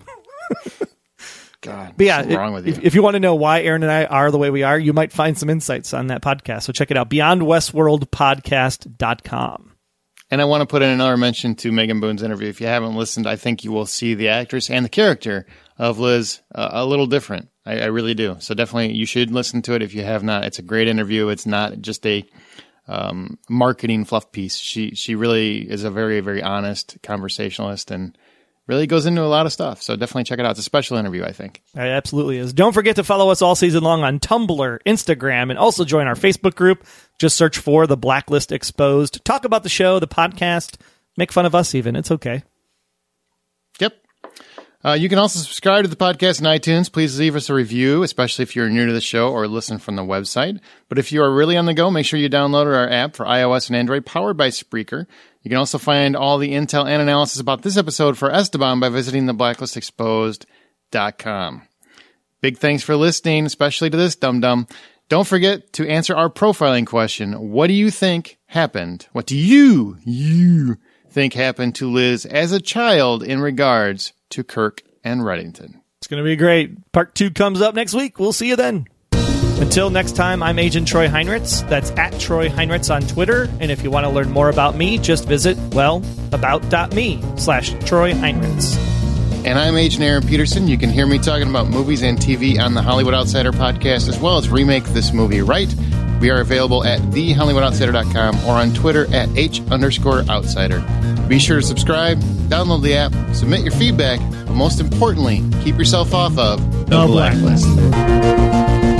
God, But yeah, what's wrong with you? if, if you want to know why Aaron and I are the way we are, you might find some insights on that podcast. So check it out, beyond westworld podcast dot com. And I want to put in another mention to Megan Boone's interview. If you haven't listened, I think you will see the actress and the character of Liz uh, a little different. I, I really do. So definitely you should listen to it if you have not. It's a great interview. It's not just a um, marketing fluff piece. She she really is a very, very honest conversationalist and really goes into a lot of stuff. So definitely check it out. It's a special interview, I think. It absolutely is. Don't forget to follow us all season long on Tumblr, Instagram, and also join our Facebook group. Just search for The Blacklist Exposed. Talk about the show, the podcast. Make fun of us even. It's okay. Yep. Uh, you can also subscribe to the podcast in iTunes. Please leave us a review, especially if you're new to the show or listen from the website. But if you are really on the go, make sure you download our app for iOS and Android, powered by Spreaker. You can also find all the intel and analysis about this episode for Esteban by visiting the blacklist exposed dot com. Big thanks for listening, especially to this dum-dum. Don't forget to answer our profiling question. What do you think happened? What do you, you think happened to Liz as a child in regards to Kirk and Reddington? It's going to be great. Part two comes up next week. We'll see you then. Until next time, I'm Agent Troy Heinritz. That's at Troy Heinritz on Twitter. And if you want to learn more about me, just visit, well, about.me slash Troy Heinritz. And I'm Agent Aaron Peterson. You can hear me talking about movies and T V on the Hollywood Outsider podcast, as well as Remake This Movie Right. We are available at the hollywood outsider dot com or on Twitter at H underscore outsider. Be sure to subscribe, download the app, submit your feedback, but most importantly, keep yourself off of The Blacklist.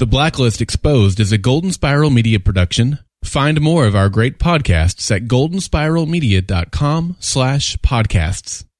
The Blacklist Exposed is a Golden Spiral Media production. Find more of our great podcasts at golden spiral media dot com slash podcasts.